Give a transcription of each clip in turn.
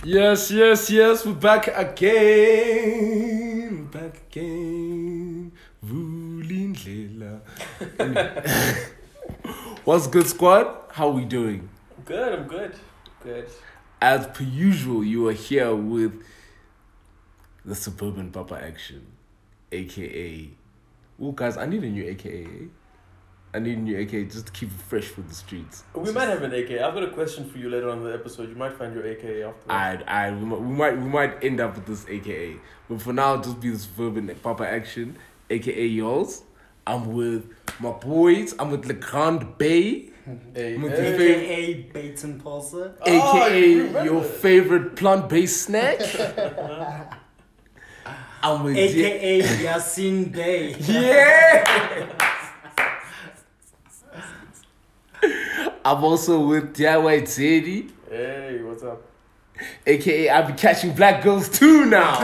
Yes, yes, yes, we're back again. Back again. Vulindlela. What's good, squad? How we doing? I'm good. Good. As per usual, you are here with the Suburban Papa Action, aka. Oh, guys, I need a new AKA. I need a new AKA just to keep it fresh for the streets. We might have an AKA. I've got a question for you later on in the episode. You might find your AKA afterwards. We might end up with this AKA, but for now, just be the Suburban Papa Action, aka yours. I'm with my boys. I'm with Le Grand Bay. AKA Bates and Pulsar. AKA your favorite plant-based snack. I'm with AKA Yasin Day. Yeah. I'm also with DIY Teddy. Hey, what's up? AKA I'll be catching black girls too now.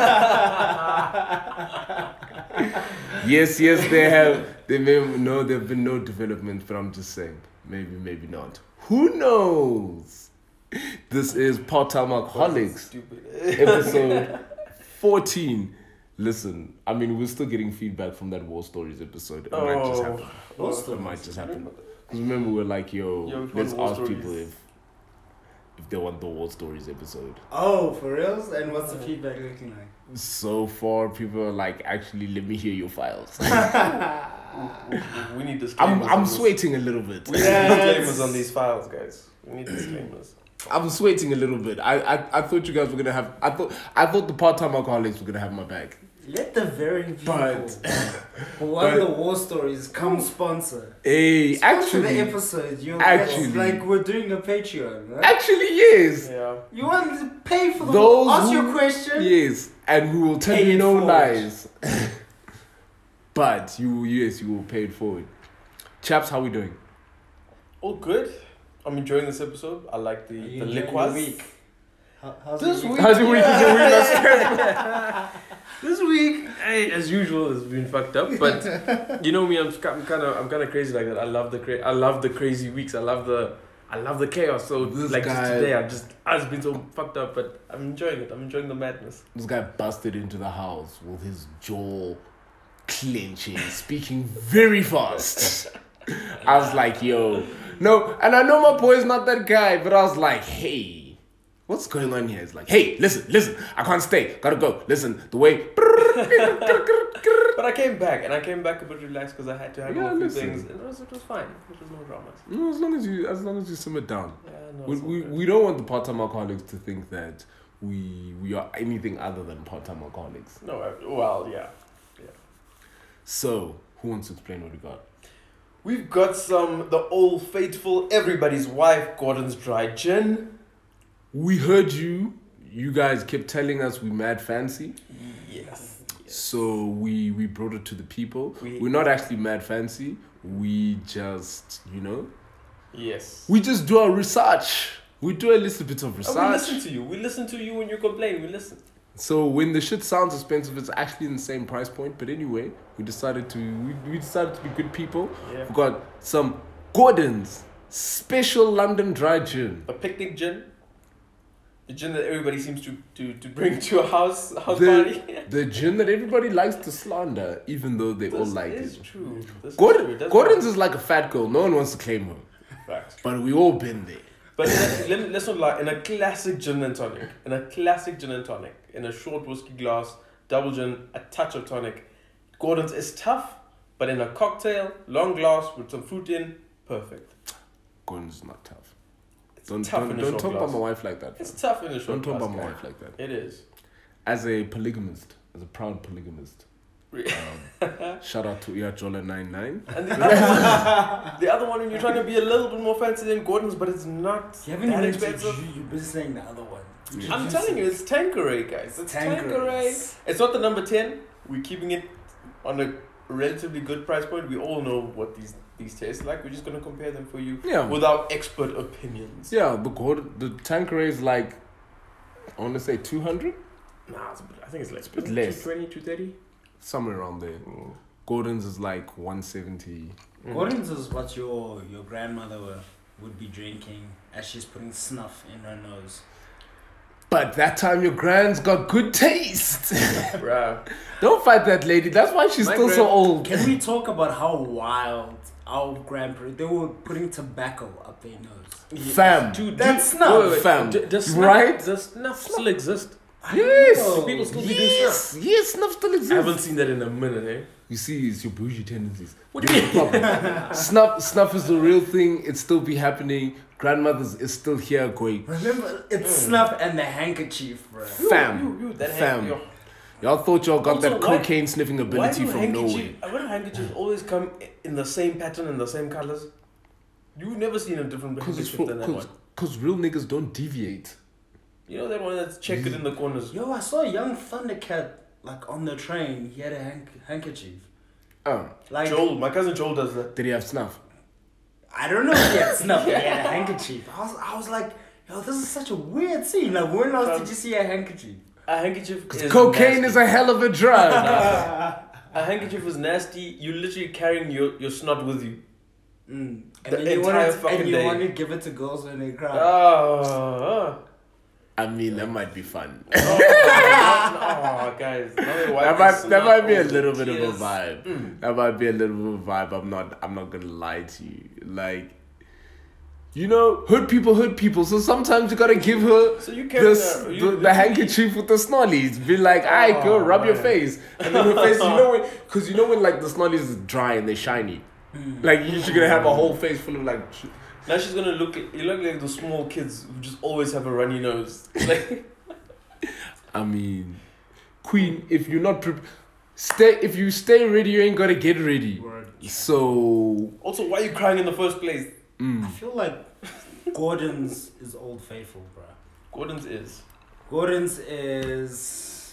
Yes, there have been no developments, but I'm just saying, maybe not. Who knows? This is Part-Time Alcoholics, episode 14. Listen, I mean, we're still getting feedback from that War Stories episode. It might just happen. It might just happen. Because remember, we're like, let's ask people if they want the War Stories episode. Oh, for reals? And what's the feedback looking like? So far, people are like, actually, let me hear your files. We need disclaimers. I'm sweating a little bit. We need disclaimers on these files, guys. We need disclaimers. I'm sweating a little bit. I thought you guys were gonna have. I thought the Part-Time Alcoholics were gonna have my back. Let the very people who want the War Stories come sponsor. Hey, Sponsor actually, the episode. actually, it's like we're doing a Patreon, right? actually, yes. Yeah. You want to pay for Those ask who- your question. Yes, and we will tell Pay you it no forward. lies. But you will pay it forward. Chaps, how we doing? All good. I'm enjoying this episode. I like the liquids. week. How's This your week? How's your week? This week, hey, as usual, has been fucked up. But you know me, I'm kind of crazy like that. I love the crazy weeks. I love the chaos. So This like guy- just today, I've been so fucked up. But I'm enjoying it. I'm enjoying the madness. This guy busted into the house with his jaw clenching, speaking very fast. I was like, yo. No, and I know my boy's not that guy, but I was like, hey, what's going on here? It's like, hey, listen, I can't stay. Gotta go. Listen, the way. But I came back a bit relaxed because I had to handle a few listen. things. It was fine. There was no dramas. No, as long as you simmer down. Yeah, no, We, it's all we, good. we don't want the part-time alcoholics to think that we are anything other than part-time alcoholics. No, well, yeah. So, who wants to explain what we got? We've got the old faithful everybody's wife Gordon's dry gin. We heard you. You guys kept telling us we mad fancy. Yes. So we brought it to the people. We- We're not actually mad fancy. We just, Yes. we just do our research. We do a little bit of And research. we listen to you. We listen to you when you complain. We listen. So when the shit sounds expensive, it's actually in the same price point. But anyway, we decided to be good people. Yeah. We got some Gordon's special London dry gin. A picnic gin. The gin that everybody seems to bring to a house party. The gin that everybody likes to slander, even though they all like This is it. true. This is Gordon, true. That's Gordon's is like a fat girl. No one wants to claim her. facts. But we all been there. But let's not lie. In a classic gin and tonic, in a short whiskey glass, double gin, a touch of tonic, Gordon's is tough, but in a cocktail, long glass with some fruit in, perfect. Gordon's is not tough. It's Don't tough in a don't short talk glass. about my wife like that. It's fam. tough in a short Don't talk glass. about my guy. wife like that. It is. As a polygamist, as a proud polygamist. Shout out to Iajola99. And the other one, when you're trying to be a little bit more fancy than Gordon's, but it's not You haven't that even expensive. You've been saying the other one. I'm telling you, it's Tanqueray, guys. It's Tanqueray. Tanqueray. It's not the number 10. We're keeping it on a relatively good price point. We all know what these taste like. We're just going to compare them for you Yeah. with our expert opinions. Yeah, the Tanqueray is like, I want to say 200? Nah, I think it's like a bit less. 220, 230. Somewhere around there. Gordon's is like 170. Gordon's is what your grandmother would be drinking as she's putting snuff in her nose. But that time your grand's got good taste. Bruh. Don't fight that lady. That's why she's My still so grand- old. Can we talk about how wild our grandparents, they were putting tobacco up their nose? Fam. Dude, That's dude, snuff. wait, wait. Fam. Does snuff, Right? Does snuff still exist? Yes. know. People still be doing Yes. snuff. Yes, snuff still exists. I haven't seen that in a minute, eh? You see, it's your bougie tendencies. What do you mean? Problem. Snuff is the real thing. It still be happening. Grandmothers is still here going, Remember, it's snuff and the handkerchief, bro. fam, That fam. yo. Y'all thought y'all got Also, that why- cocaine sniffing Why ability do from nowhere. handkerchiefs always come in the same pattern and the same colors? You've never seen a different handkerchief than that one. Because real niggas don't deviate. You know that one that's checkered in the corners? Yo, I saw a young Thundercat, like, on the train. He had a handkerchief. Like, Joel, my cousin Joel does that. Did he have snuff? I don't know if he had snuff, but he had a handkerchief. I was like, yo, this is such a weird scene. Like, when else did you see a handkerchief? A handkerchief is Cocaine nasty. is a hell of a drug. A handkerchief is nasty. You're literally carrying your snot with you. And The then you entire want fucking to day. give it to girls when they cry. I mean, that might be fun. Guys. That might be a little bit of a vibe. That might be a little bit of a vibe. I'm not gonna lie to you. Like, you know, hood people. So sometimes you gotta give her So you carry the handkerchief with the snollies. Be like, alright, girl, rub your face. And then her face, you know when like the snollies is dry and they're shiny. Like you're gonna have a whole face full of like. Now she's gonna look like the small kids who just always have a runny nose. Like, I mean, Queen, if you're not if you stay ready, you ain't gotta get ready. Word. So also, why are you crying in the first place? I feel like Gordon's is Old Faithful, bro. Gordon's is. Gordon's is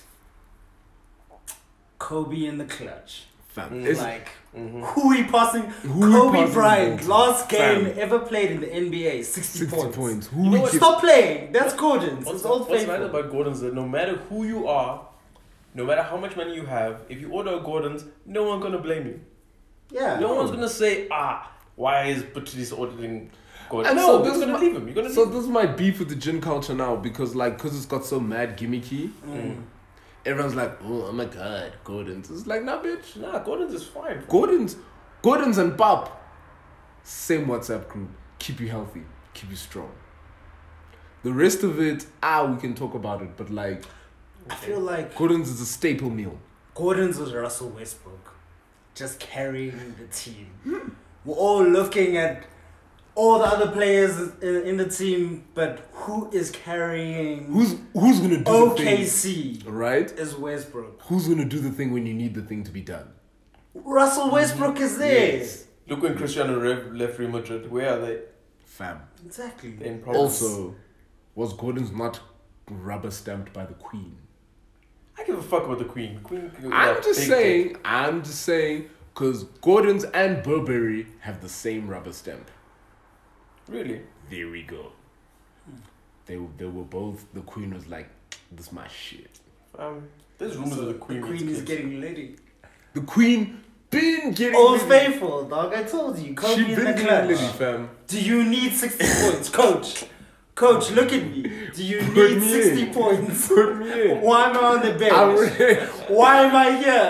Kobe in the clutch. fam, Mm. it's Like, Mm-hmm. who he passing? Who he Kobe passing Bryant, to? last game Fam. ever played in the NBA, 60 60 points. points. You know what? Stop playing. That's Gordon's. It's Old What's nice Faithful. about Gordon's is that no matter who you are, no matter how much money you have, if you order a Gordon's, no one's gonna blame you. Yeah. No one's gonna say, why is Patrice ordering Gordon? And No, so you're this gonna might- leave him. You're gonna So leave him. this might beef with the gin culture now because it's got so mad gimmicky. Everyone's like, oh my god, Gordon's. It's like, nah, bitch. Nah, Gordon's is fine. Gordon's and Pop. Same WhatsApp group. Keep you healthy. Keep you strong. The rest of it, we can talk about it, but like, I feel like Gordon's is a staple meal. Gordon's was Russell Westbrook, just carrying the team. We're all looking at all the other players in the team, but who is carrying Who's gonna do the thing? OKC? Right? Is Westbrook. Who's gonna do the thing when you need the thing to be done? Russell Westbrook is there. Yes. Look when Cristiano left Real Madrid. Where are they? Exactly. They're in problems. Also, was Gordon's not rubber stamped by the Queen? I give a fuck about the Queen. Queen. I'm just saying, because Gordon's and Burberry have the same rubber stamp. Really? There we go. They were both. The Queen was like, "This my shit." There's rumors of the Queen. The with Queen is kids. getting litty. The Queen been getting Old litty. Faithful, dog. I told you. Kobe She in been the getting clutch. litty, fam. Do you need 60 points, coach? Coach, look at me. Do you Put need me 60 in. points? Put me in. Why am I on the bench? I'm ready. Why am I here?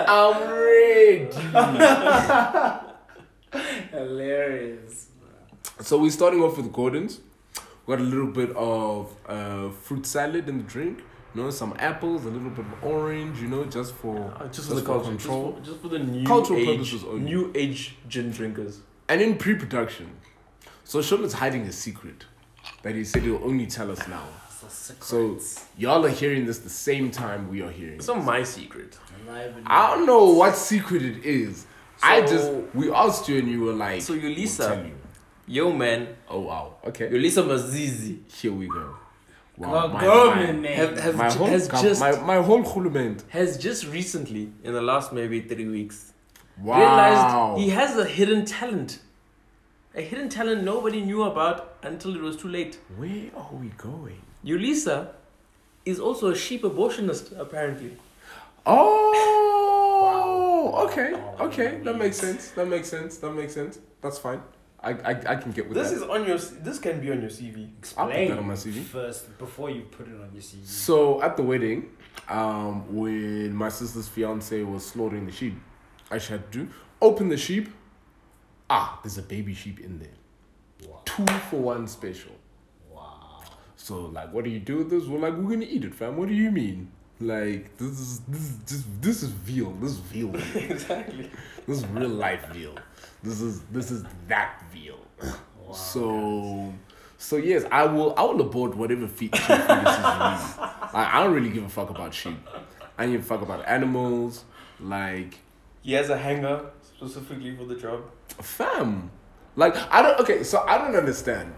I'm ready. Hilarious. So we're starting off with Gordon's. We got a little bit of fruit salad in the drink. You know, some apples, a little bit of orange. You know, just for Just for the culture. control. Just for the new Cultural age, purposes only. new age gin drinkers. And in pre-production, so Sean hiding a secret that he said he'll only tell us now. So y'all are hearing this the same time we are hearing. It's not my secret. I don't know what secret it is. So- we asked you and you were like, So "We'll Yolisa, tell you." yo man, Oh wow, okay. Yolisa Mazizi Here we go. Government name. My whole khulument. has just recently, in the last maybe 3 weeks, Wow. realized he has a hidden talent. A hidden talent nobody knew about until it was too late. Where are we going? Yolisa is also a sheep abortionist, apparently. Oh, okay. That makes sense. That's fine. I can get with This that. is on your. This can be on your CV. I'll put Explain that on my CV. first before you put it on your CV. So at the wedding, when my sister's fiance was slaughtering the sheep, I just had to open the sheep. There's a baby sheep in there. Wow. 2-for-1 special. Wow. So like, what do you do with this? We're like, we're gonna eat it, fam. What do you mean? Like, this is veal. This is veal. Exactly. This is real life veal. This is that veal. Wow, So yes, I will abort whatever sheep fetuses release. Like, I don't really give a fuck about sheep. I don't give a fuck about animals. Like, He has a hanger specifically for the job. fam. Like, I don't understand.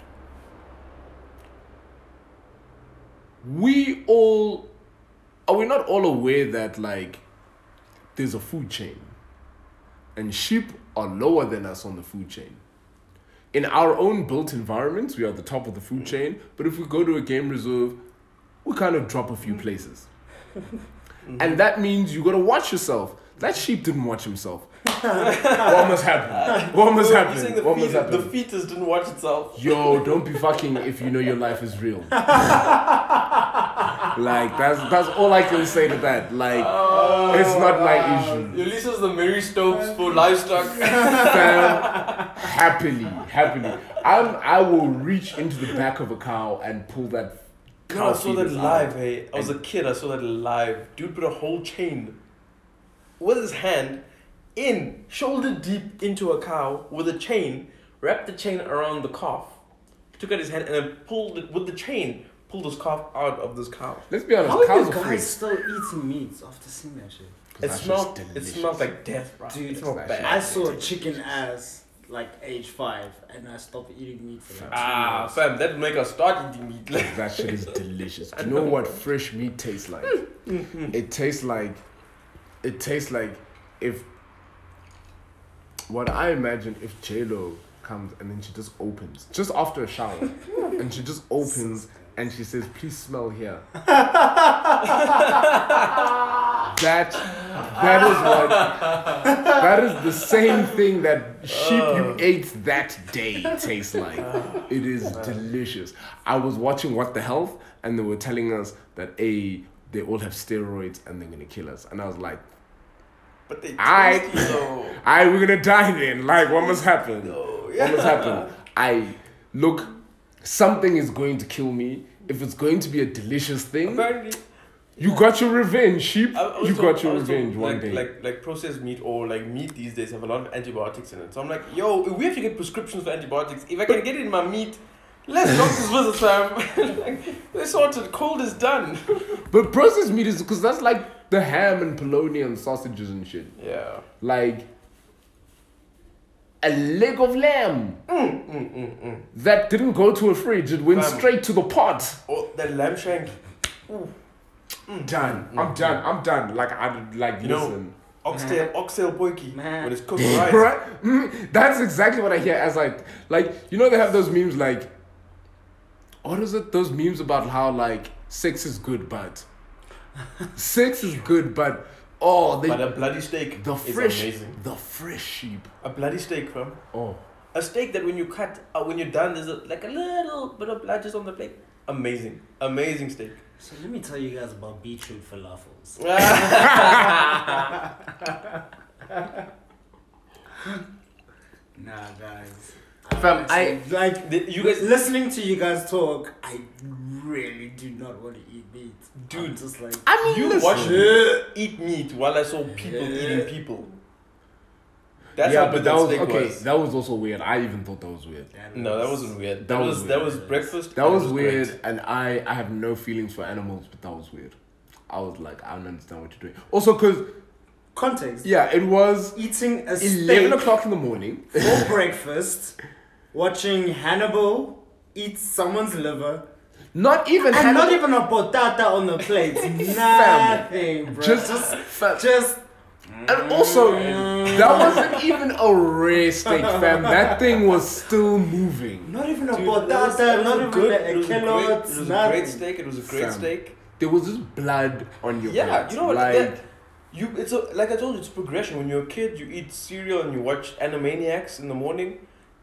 Are we not all aware that, like, there's a food chain? And sheep are lower than us on the food chain. In our own built environments, we are at the top of the food chain. But if we go to a game reserve, we kind of drop a few places. And that means you got to watch yourself. That sheep didn't watch himself. What must happen? What must You're saying happen? What must the happen? fetus didn't watch itself. Yo, don't be fucking if you know your life is real. Like, that's all I can say to that. Like, it's not my issue. Ulysses the Mary Stopes for livestock. Fam, happily. I will reach into the back of a cow and pull that No, cow I saw that fetus live, out. hey. I was a kid, I saw that live. Dude put a whole chain with his hand in, shoulder deep into a cow with a chain, wrapped the chain around the calf, took out his hand and then pulled it with the chain, pulled his calf out of this cow. Let's be honest, How are cows you are free. guys still eating meat after seeing that shit? It That smelled, shit's it delicious. smelled like death, bro. Dude, It smelled that bad. I saw chicken ass like age 5 and I stopped eating meat for like 2 Ah, years. fam, that would make us start eating meat. That shit is delicious. Do you know what fresh meat tastes like? It tastes like if what I imagine if J-Lo comes and then she just opens just after a shower and she just opens and she says, please smell here. That is the same thing that sheep you ate that day tastes like. It is delicious. I was watching What the Health and they were telling us that they all have steroids and they're gonna kill us. And I was like, But they Aight. tasty though. alright, we're gonna die then. Like, what must happen? Oh, What must happen? Something is going to kill me. If it's going to be a delicious thing, Apparently, you got your revenge, sheep. I was You told- got your I was told, revenge one day. Like processed meat or like meat these days have a lot of antibiotics in it. So I'm like, yo, we have to get prescriptions for antibiotics. If I can get it in my meat, let's doctor's visit, Sam. Like, they sorted. Cold is done. But processed meat is because that's like the ham and polony and sausages and shit. Yeah. Like a leg of lamb that didn't go to a fridge. It went Fam. straight to the pot. Oh, that lamb shank. Done. I'm done. Like You know, listen. oxtail boyki Man. when it's cooked right. Right? That's exactly what I hear as like you know they have those memes like what is it? Those memes about how like sex is good but But a bloody steak the is fresh amazing. the fresh sheep. A bloody steak, fam. Oh. A steak that when you cut, when you're done, there's like a little bit of blood just on the plate. Amazing. Amazing steak. So let me tell you guys about beetroot falafels. Nah, guys. Fam, like You guys- listening to you guys talk. I really do not want to eat meat, Dude. I'm just like I mean, You listen. watched me eat meat while I saw people eating people. That's yeah, how but good that was steak okay. was. That was also weird. I even thought that was weird. No, that wasn't weird. That was that weird. was breakfast. That and it was weird, great. and I have no feelings for animals, but that was weird. I was like, I don't understand what you're doing. Also, because Context. yeah, it was Eating a 11 steak o'clock in the morning. for breakfast, watching Hannibal eat someone's liver, Not even and Hannibal- not even a potata on the plate. Nothing, bro. Just And also, that wasn't even a rare steak, fam. That thing was still moving. not even a Dude, potata, not even good. a It was a carrot, great. It was a nothing. great steak. It was a great Fam. steak. There was just blood on your Yeah, plate. you know what? Like, It's like I told you, it's progression. When you're a kid, you eat cereal and you watch Animaniacs in the morning,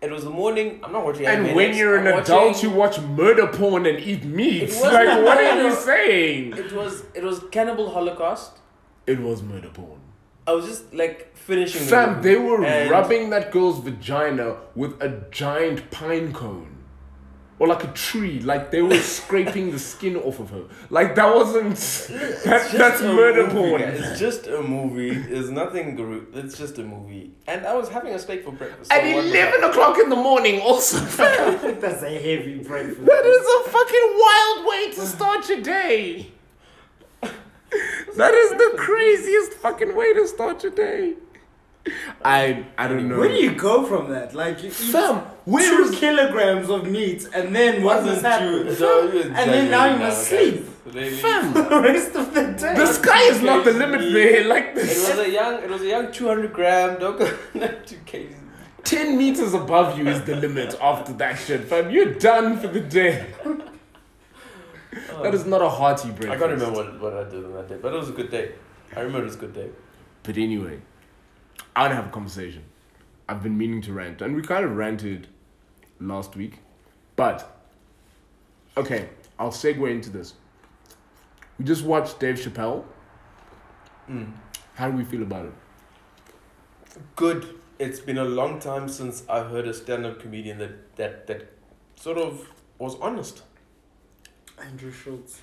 It was the morning. I'm not watching. And anime when next. you're an I'm adult, watching- you watch murder porn and eat meat. It Like, wasn't what are murder. you saying? It was Cannibal Holocaust. It was murder porn. I was just like finishing. the Fam, movie, they were and rubbing that girl's vagina with a giant pine cone. Or like a tree. Like they were scraping the skin off of her. Like that wasn't... It's That's just a murder movie, porn. guys. It's just a movie. It's nothing. It's just a movie. And I was having a steak for breakfast. At so what was 11 that? o'clock in the morning also. That's a heavy breakfast. That is a fucking wild way to start your day. That is the craziest fucking way to start your day. I don't know. Where do you go from that? Like you eat Fam, where 2 is... kilograms of meat and then what Wasn't has happened? true. No, And then now you must sleep Really? Fam, for the rest of the day. the sky is not the limit there. Like It this. was a young 200 gram. Don't go not 2 kgs. 10 meters above you is the limit after that shit, fam. You're done for the day. That is not a hearty breakfast. I can't remember what I did on that day, but it was a good day. I remember it was a good day. But anyway, I want to have a conversation. I've been meaning to rant, and we kind of ranted last week. But, okay, I'll segue into this. We just watched Dave Chappelle. How do we feel about it? Good. It's been a long time since I heard a stand-up comedian that sort of was honest. Andrew Schultz.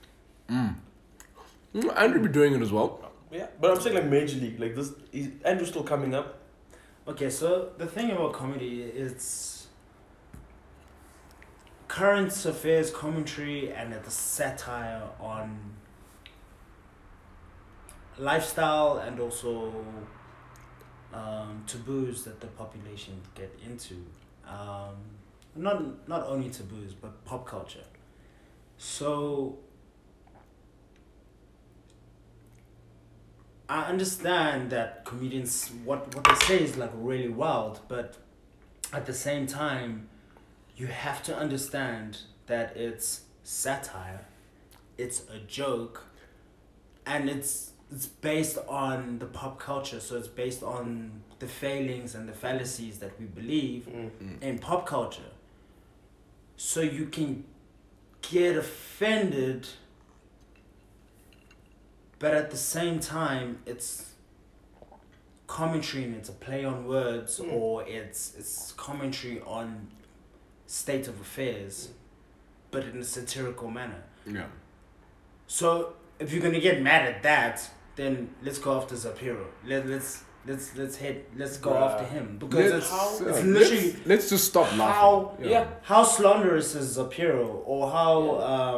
Andrew be doing it as well. Yeah, but I'm saying like major league, like this. Is Andrew's still coming up? Okay, so the thing about comedy is current affairs commentary and the satire on lifestyle and also taboos that the population get into. Not only taboos, but pop culture. So I understand that comedians, what they say is like really wild, but at the same time, you have to understand that it's satire, it's a joke, and it's based on the pop culture. So it's based on the failings and the fallacies that we believe in pop culture. So you can get offended, but at the same time, it's commentary and it's a play on words, or it's commentary on state of affairs, but in a satirical manner. Yeah. So if you're gonna get mad at that, then let's go after Zapiro. Let's go after him, because it's literally let's just stop laughing. how Yeah. how slanderous is Zapiro, or how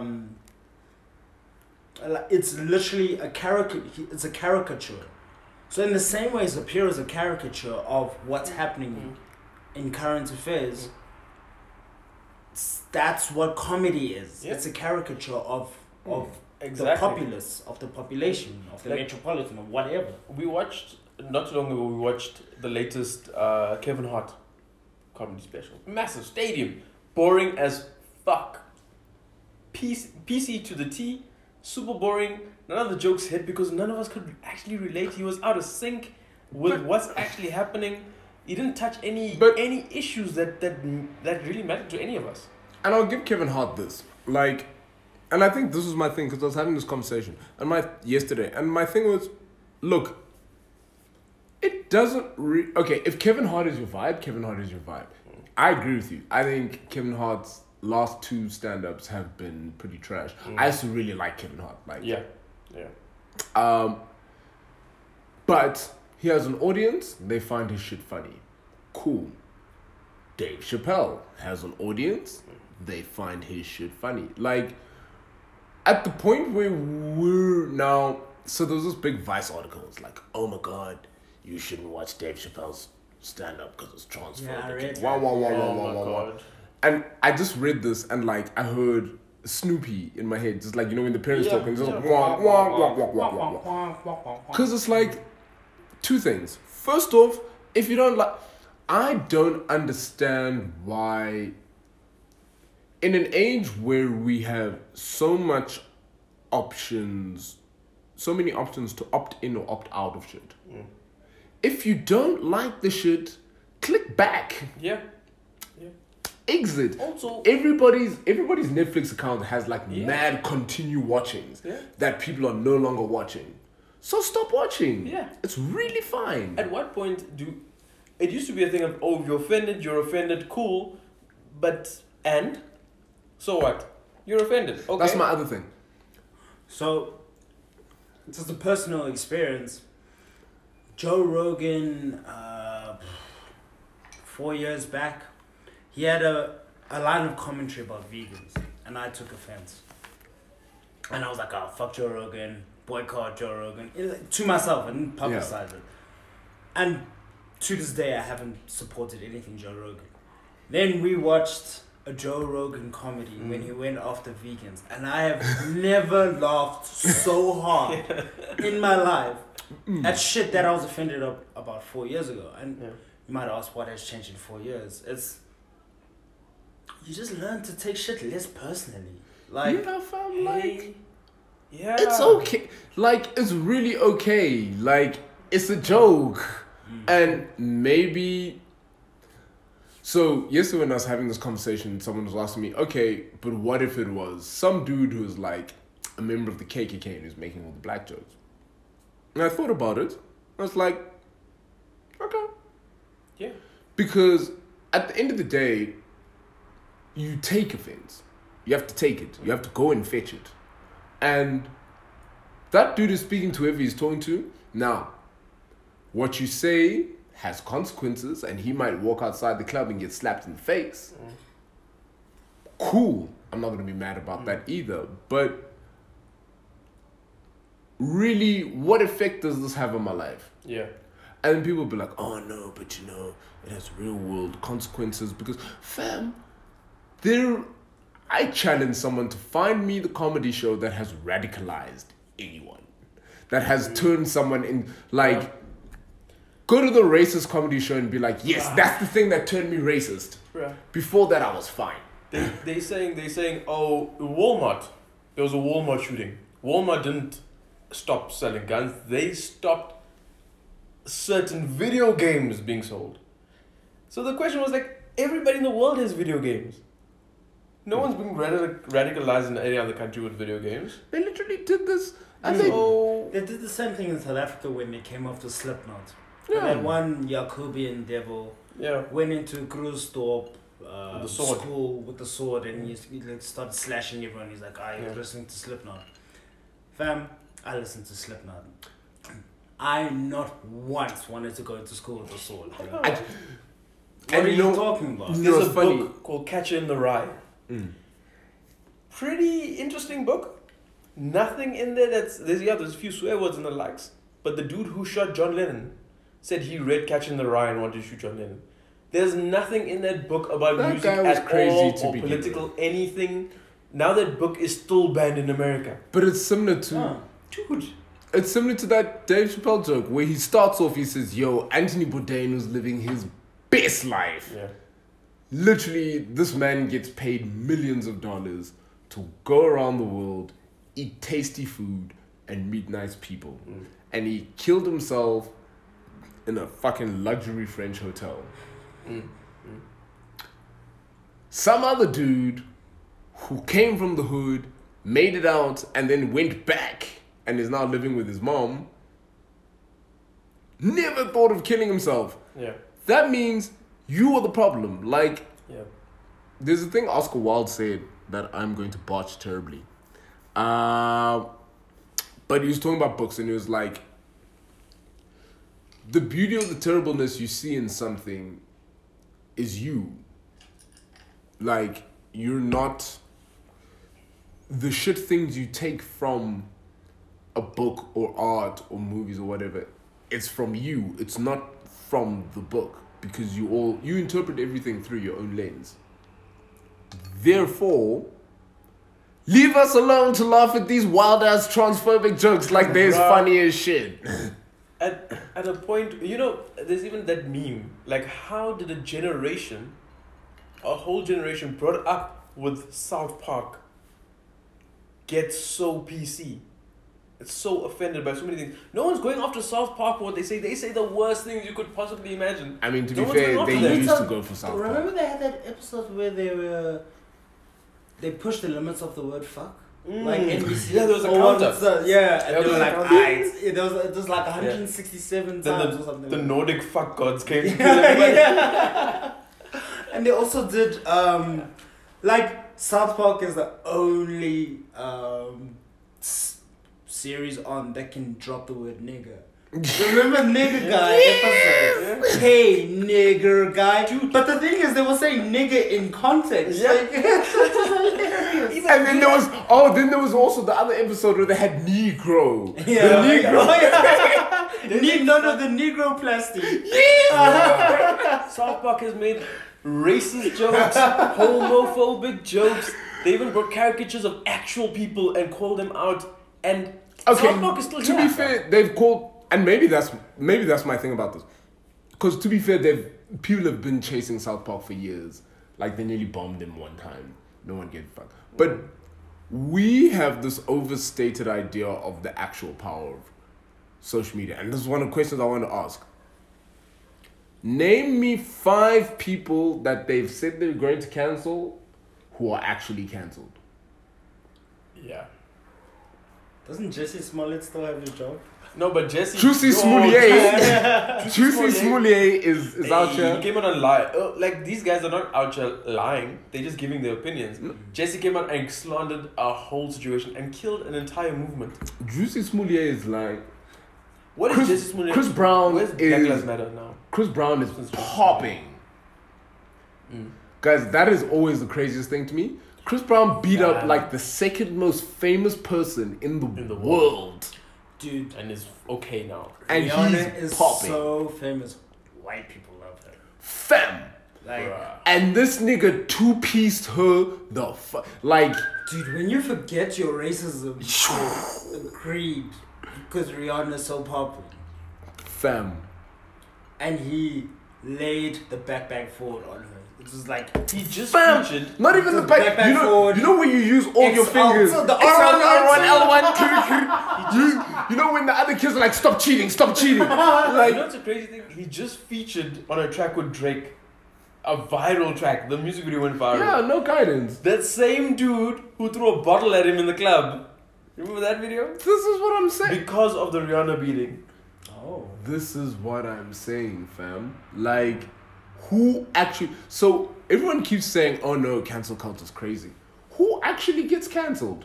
it's literally a caricature. It's a caricature. So in the same way, Zapiro is a caricature of what's happening in current affairs. That's what comedy is. Yeah. It's a caricature of Exactly. the populace, of the population, of the Like- metropolitan, or whatever. We watched not too long ago. We watched the latest Kevin Hart comedy special. Massive stadium, boring as fuck. PC to the T, super boring. None of the jokes hit because none of us could actually relate. He was out of sync with what's actually happening. He didn't touch any issues that really mattered to any of us. And I'll give Kevin Hart this. Like, and I think this was my thing, because I was having this conversation yesterday, and my thing was, look, it doesn't okay, if Kevin Hart is your vibe, Kevin Hart is your vibe. I agree with you. I think Kevin Hart's last 2 stand-ups have been pretty trash. I used to really like Kevin Hart. Like, Yeah. but he has an audience, they find his shit funny. Cool. Dave Chappelle has an audience, they find his shit funny. Like, at the point where we're now... So there was this big Vice article. It's like, oh my God, you shouldn't watch Dave Chappelle's stand-up because it's transphobic. Yeah, I read that. Wow. And I just read this, and like, I heard Snoopy in my head, just like, you know, when the parents talking, just like, wah, wah, wah, wah, wah, wah. Because it's like, 2 things. First off, if you don't like... I don't understand why... In an age where we have so many options to opt in or opt out of shit. If you don't like the shit, click back. Yeah. exit. Also, Everybody's Netflix account has like Yeah. mad continue watchings Yeah. that people are no longer watching. So stop watching. Yeah. It's really fine. at what point do it used to be a thing of, oh, you're offended, cool, but and so what? You're offended. Okay. That's my other thing. So, just a personal experience. Joe Rogan, 4 years back, he had a line of commentary about vegans, and I took offense. And I was like, oh, fuck Joe Rogan, boycott Joe Rogan. To myself, I didn't publicize it. And to this day, I haven't supported anything Joe Rogan. Then we watched a Joe Rogan comedy when he went after vegans, and I have never laughed so hard in my life at shit that I was offended about 4 years ago. And you might ask, what has changed in 4 years? It's you just learn to take shit less personally. Like, yeah, fam, like yeah, it's okay. Like it's really okay. Like it's a joke, and maybe. So yesterday when I was having this conversation, someone was asking me, okay, but what if it was some dude who's like a member of the KKK and who's making all the black jokes? And I thought about it. I was like, okay. Yeah. Because at the end of the day, you take offense. You have to take it. You have to go and fetch it. And that dude is speaking to whoever he's talking to. Now, what you say has consequences, and he might walk outside the club and get slapped in the face. Cool. I'm not going to be mad about that either. But really, what effect does this have on my life? Yeah. And people will be like, oh no, but you know, it has real world consequences because, fam, I challenge someone to find me the comedy show that has radicalized anyone. That has turned someone in, like, go to the racist comedy show and be like, yes, that's the thing that turned me racist. Bruh. Before that, I was fine. They saying, oh, Walmart. There was a Walmart shooting. Walmart didn't stop selling guns. They stopped certain video games being sold. So the question was like, everybody in the world has video games. No one's being radicalized in any other country with video games. They literally did this. And they did the same thing in South Africa when they came after Slipknot. Yeah. That one Jacobian devil went into Krugersdorp with the sword. school with the sword, and he like started slashing everyone. He's like, you're listening to Slipknot. Fam, I listened to Slipknot. I not once wanted to go into school with a sword. What are you talking about? There's a book called Catcher in the Rye. Pretty interesting book. Nothing in there there's a few swear words and the likes. But the dude who shot John Lennon said he read Catcher in the Rye and wanted to shoot John Lennon. There's nothing in that book about That music guy was at crazy all to or begin political anything. Now that book is still banned in America. But it's similar to... Dude. It's similar to that Dave Chappelle joke where he starts off, he says, yo, Anthony Bourdain was living his best life. Yeah. Literally, this man gets paid millions of dollars to go around the world, eat tasty food, and meet nice people. And he killed himself in a fucking luxury French hotel. Some other dude who came from the hood, made it out, and then went back and is now living with his mom, never thought of killing himself. Yeah. That means you are the problem. Like, Yeah. there's a thing Oscar Wilde said that I'm going to botch terribly. But he was talking about books and he was like, the beauty of the terribleness you see in something is you. Like, you're not... The shit things you take from a book or art or movies or whatever, it's from you. It's not from the book. Because you interpret everything through your own lens. Therefore, leave us alone to laugh at these wild ass transphobic jokes like they're funny as shit. At a point, you know, there's even that meme. Like, how did a whole generation brought up with South Park, get so PC? so offended by so many things. No one's going after South Park for what they say. They say the worst things you could possibly imagine. I mean, to No be one's fair, going they after them. used to go for South Park. Remember they had that episode where they pushed the limits of the word fuck? Like NBC. Yeah, there was a or what counter. it's, yeah, and Yeah, they were there like, was a counter. it was like 167 Then times or something. the like Nordic fuck gods came to kill that. everybody. Yeah. And they also did like South Park is the only series on that can drop the word nigger. Remember nigger guy episode? Hey nigger guy. Dude. But the thing is they were saying nigger in context. Yeah. Like, hilarious. And then there was also the other episode where they had Negro. Yeah, The Negro. The Negro plastic. South Park has made racist jokes, homophobic jokes. They even brought caricatures of actual people and called them out. And South Park is still to here. be fair, they've called, and maybe that's my thing about this. Because to be fair, people have been chasing South Park for years. Like they nearly bombed him one time. No one gave a fuck. But we have this overstated idea of the actual power of social media, and this is one of the questions I want to ask. Name me 5 people that they've said they're going to cancel who are actually cancelled. Yeah. Doesn't Jesse Smollett still have a job? No, but Jesse. Juicy Smollett. Juicy Smollett is out He here. came out and lied. Like, these guys are not out here lying. They're just giving their opinions. Jesse came out and slandered a whole situation and killed an entire movement. Juicy Smollett is like What is Jesse Smollett? Chris Brown Where's Black Lives is Matter now? Chris Brown is popping. Guys, that is always the craziest thing to me. Chris Brown beat up like the second most famous person in the world. Dude. And is okay now. And Rihanna he's is popping. so famous. White people love her. Fam. Like, Bruh. And this nigga two-pieced her the like. dude, when you forget your racism creed because Rihanna's so popular, Fam. and he laid the back forward on her. It was like He just Fam. featured. Not even the Just back. back You know forward. when you use all your XL, fingers. so the R1, R1, R1, L1. You know when the other kids are like, stop cheating. You know Like, what's a crazy thing? He just featured on a track with Drake. A viral track. The music video went viral. yeah, no guidance. That same dude who threw a bottle at him in the club. Remember that video? This is what I'm saying. Because of the Rihanna beating. oh. This is what I'm saying, fam. Like, who actually... So, everyone keeps saying, oh no, cancel culture is crazy. Who actually gets cancelled?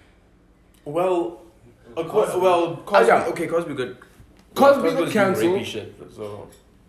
Well, Cosby. Cosby. yeah. Okay, Cosby got. Cosby got was doing cancelled. rapey shit, so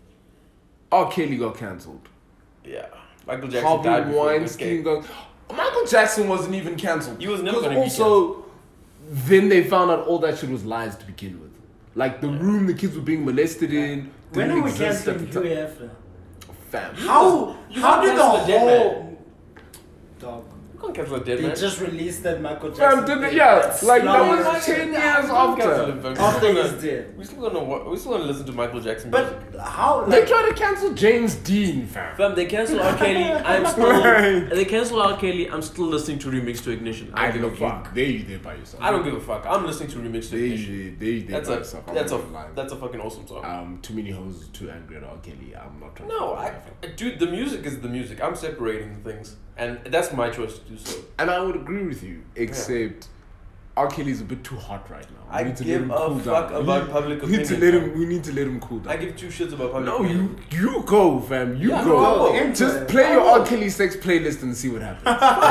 R. Kelly got cancelled. yeah. Michael Jackson died Harvey before he Weinstein escaped. got... Michael Jackson wasn't even cancelled. He was never 'Cause gonna be also, then they found out all that shit was lies to begin with. Like, the room the kids were being molested in When didn't are we exist at canceling the Hugh time. Hefner? Fam. How You did can't the cancel a dead whole dog? You can't cancel a dead They man. just released that Michael Jackson. Fam, thing. yeah, like that Slow. was 10 years Cancel after. him, fam. After We're he's still dead. gonna- we're still gonna listen to Michael Jackson music. But how? They Like, tried to cancel James Dean, fam. Fam, they cancel R. Kelly. I'm still. They cancel R. Kelly. I'm still listening to Remix to Ignition. I don't give a fuck. There you there by yourself. I don't give a fuck. I'm listening to Remix to There Ignition. you there That's by a yourself. that's a fucking awesome song. Too many hoes, too angry at R. Kelly. I'm not trying No, to dude, the music is the music. I'm separating things, and that's my choice to do so. And I would agree with you, except R. Kelly's a bit too hot right now. I We need to give let him a cool fuck down. about public we need to opinion, let fam. him. We need to let him cool down. I give two shits about public No, opinion. you go, fam. You Yeah, go. no, enter Just it. play your R. Kelly sex playlist and see what happens.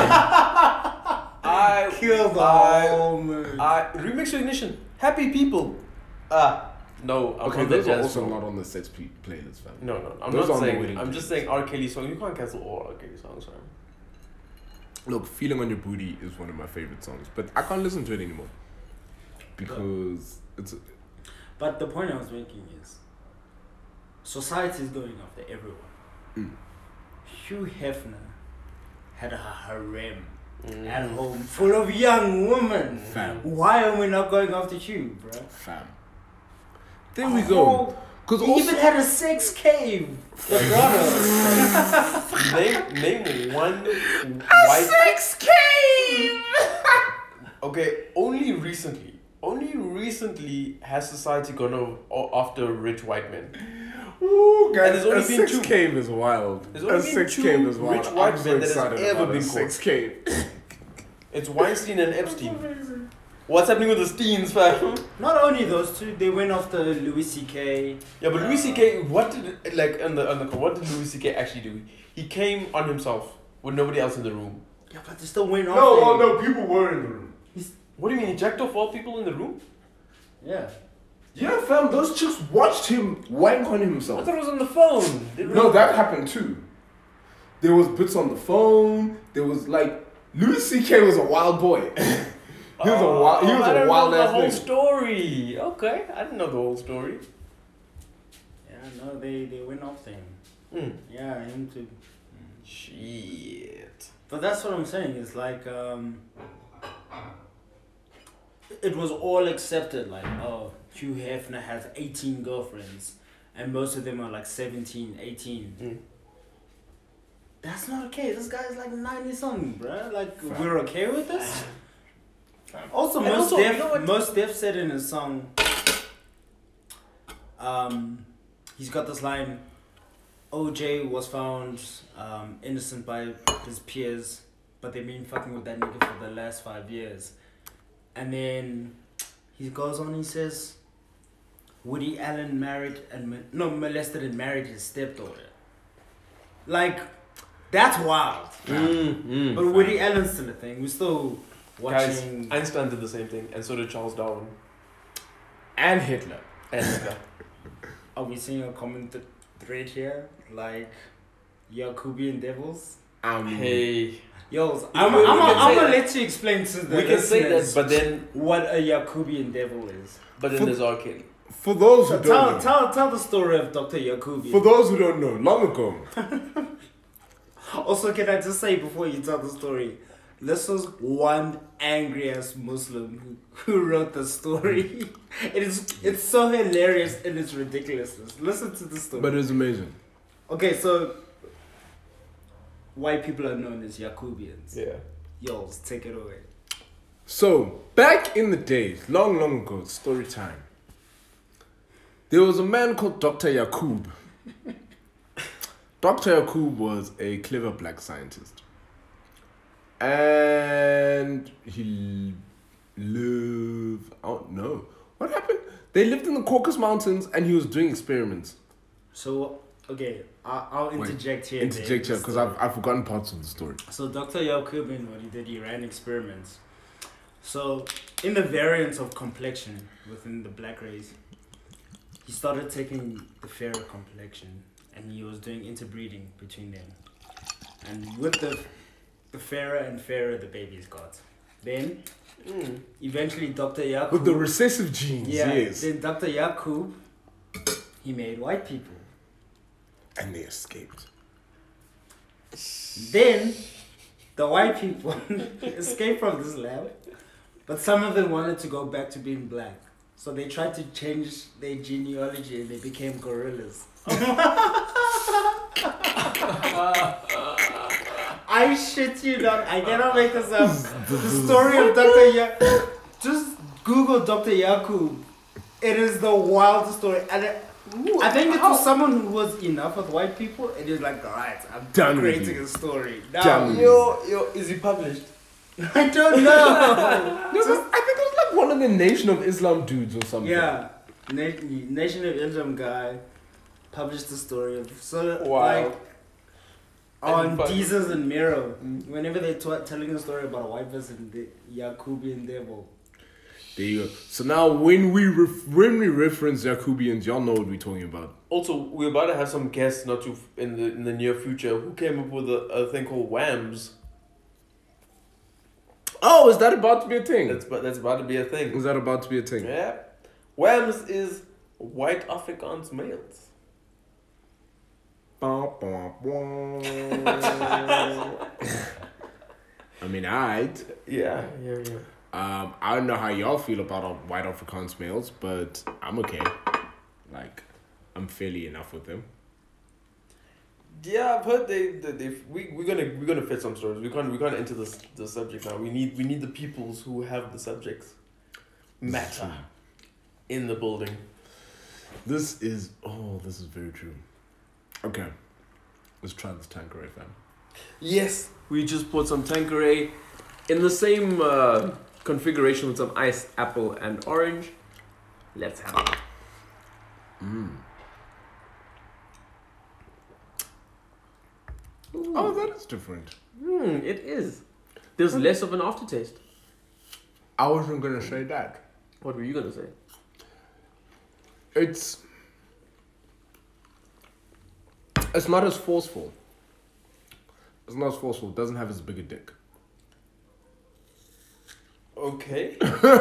I kill the I- whole mood. Remix to Ignition. Happy people. No, I'm Okay, on the those are jazz also song. not on the sex playlist, fam. No, I'm Those not are on the saying. wedding I'm just playlist. saying R. Kelly song. You can't cancel all R. Kelly songs, fam. Look, Feeling on Your Booty is one of my favorite songs, but I can't listen to it anymore because it's. But the point I was making is, society is going after everyone. Hugh Hefner had a harem at home full of young women. Fam. Why are we not going after Hugh, bro? Fam. There we go. Because He even had a sex cave. The brother. Name one white. sex cave. Okay, only recently Only recently has society gone after rich white men. Ooh, guys, And there's only a been sex two. cave is wild. There's only A been sex two cave is wild. rich I'm white so men that has excited ever about been a sex caught. cave. It's Weinstein and Epstein. What's happening with the Steens, fam? Not only those two, they went after Louis C.K. Yeah, but Louis C.K. What did what did Louis C.K. actually do? He came on himself with nobody else in the room. Yeah, but they still went after No, him. no, people were in the room. What do you mean he jacked off all people in the room? Yeah. Yeah, fam, those chicks watched him wank on I himself. thought it was on the phone. No, that happened too. There was bits on the phone. There was like Louis C.K. was a wild boy. He was a wild. He was I a don't wild know the ass whole nigga. story. Okay, I didn't know the whole story. Yeah, no, they went after him. Mm. Yeah, him too. Shit. But that's what I'm saying. It's like it was all accepted. Like, oh, Hugh Hefner has 18 girlfriends, and most of them are like 17, 18. Mm. That's not okay. This guy's like 90 something, bruh. Like, we're okay with this. Also, And also, you know what? Most Def said in his song, he's got this line, OJ was found innocent by his peers, but they've been fucking with that nigga for the last 5 years. And then he goes on, he says, Woody Allen molested and married his stepdaughter. Like, that's wild. But Woody Allen's still a thing. We're still watching. Guys, Einstein did the same thing, and so did Charles Darwin. And Hitler. And Hitler. Are we seeing a common thread here? Like, Yakubian devils? Hey. Yo, can I'm say gonna that. let you explain to the We can say that, listeners but then what a Yakubian devil is. there's R. Kelly. For those who don't know, Tell the story of Dr. Yakubian. for those who don't know, long ago, Also, can I just say before you tell the story, this was one angry ass Muslim who wrote the story. It's so hilarious in its ridiculousness. Listen to the story. but it's amazing. Okay, so white people are known as Yakubians. Yeah. Yo, take it away. So, back in the days, long, long ago, story time, there was a man called Dr. Yakub. Dr. Yakub was a clever black scientist. And he lived, I don't know. What happened? They lived in the Caucasus Mountains and he was doing experiments. So, okay, I'll interject here. Interject here, because I've forgotten parts of the story. So Dr. Yakubin, what he did, he ran experiments. So in the variance of complexion within the black race, he started taking the fairer complexion and he was doing interbreeding between them. And with the fairer and fairer the babies got. Then eventually Dr. Yakub, With the recessive genes, yes. then Dr. Yakub, he made white people. And they escaped. Then the white people escaped from this lab, but some of them wanted to go back to being black. So they tried to change their genealogy and they became gorillas. I shit you not. I cannot make this up. The story of Dr. Yakub. Just Google Dr. Yakub. It is the wildest story. And I think it was someone who was enough with white people. It is like, alright, I'm Done with creating you. a story. Done Now, with Yo, is he published? I don't know. I think it was like one of the Nation of Islam dudes or something. Yeah, Nation of Islam guy published the story of Wow. like on And fuck- Jesus and Miro. Whenever they're telling a story about a white person, the Yakubian devil. There you go. So now when we reference Yakubians, y'all know what we're talking about. Also, we're about to have some guests in the near future who came up with a thing called WAMs. Oh, is that about to be a thing? That's about to be a thing. Is that about to be a thing? Yeah. WAMs is white Afrikaans males. I mean, alright. Yeah. I don't know how y'all feel about white Afrikaans males, but I'm okay. Like, I'm fairly enough with them. Yeah, I've heard we're gonna fit some stories. We can't enter the subject now. We need the peoples who have the subjects. matter in the building. This is very true. Okay, let's try this Tanqueray, fam. Yes, we just put some Tanqueray in the same configuration with some iced apple and orange. Let's have it. Oh, that is different. It is. There's less of an aftertaste. I wasn't gonna say that. What were you gonna say? It's not as forceful. It's not as forceful. It doesn't have as big a dick. Okay.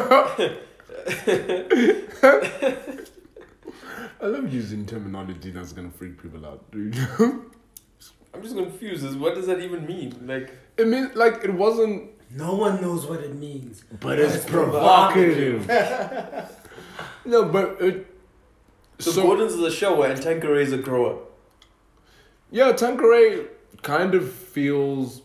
I love using terminology that's gonna freak people out, dude. I'm just confused. What does that even mean? Like, It means like it wasn't, No one knows what it means. but it's provocative. No, but it. so Gordon's is a shower and Tanqueray is a grower. Yeah, Tanqueray kind of feels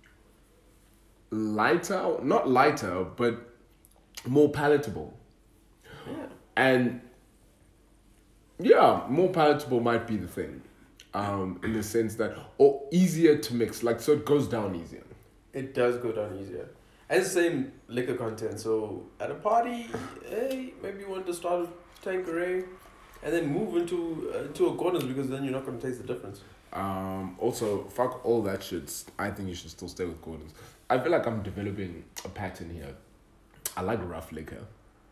lighter, not lighter, but more palatable. Yeah. And yeah, more palatable might be the thing. In the sense that, or easier to mix, like, so it goes down easier. It does go down easier. And it's the same liquor content. So at a party, hey, maybe you want to start with Tanqueray and then move into a Gordon's, because then you're not going to taste the difference. Also, fuck all that shit. I think you should still stay with Gordon's. I feel like I'm developing a pattern here. I like rough liquor.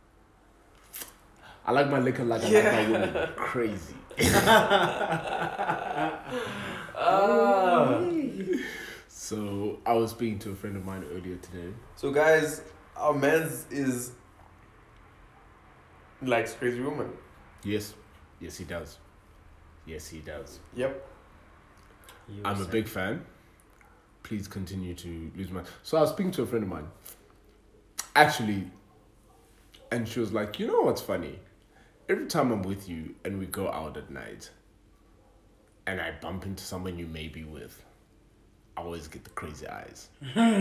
I like my liquor like I like my women. Crazy. So I was speaking to a friend of mine earlier today. So guys, our man's is likes Crazy Woman. Yes, he does. Yes, he does. Yep. I'm a big fan. Please continue to lose my. So I was speaking to a friend of mine. Actually, and she was like, you know what's funny? Every time I'm with you and we go out at night and I bump into someone you may be with, I always get the crazy eyes.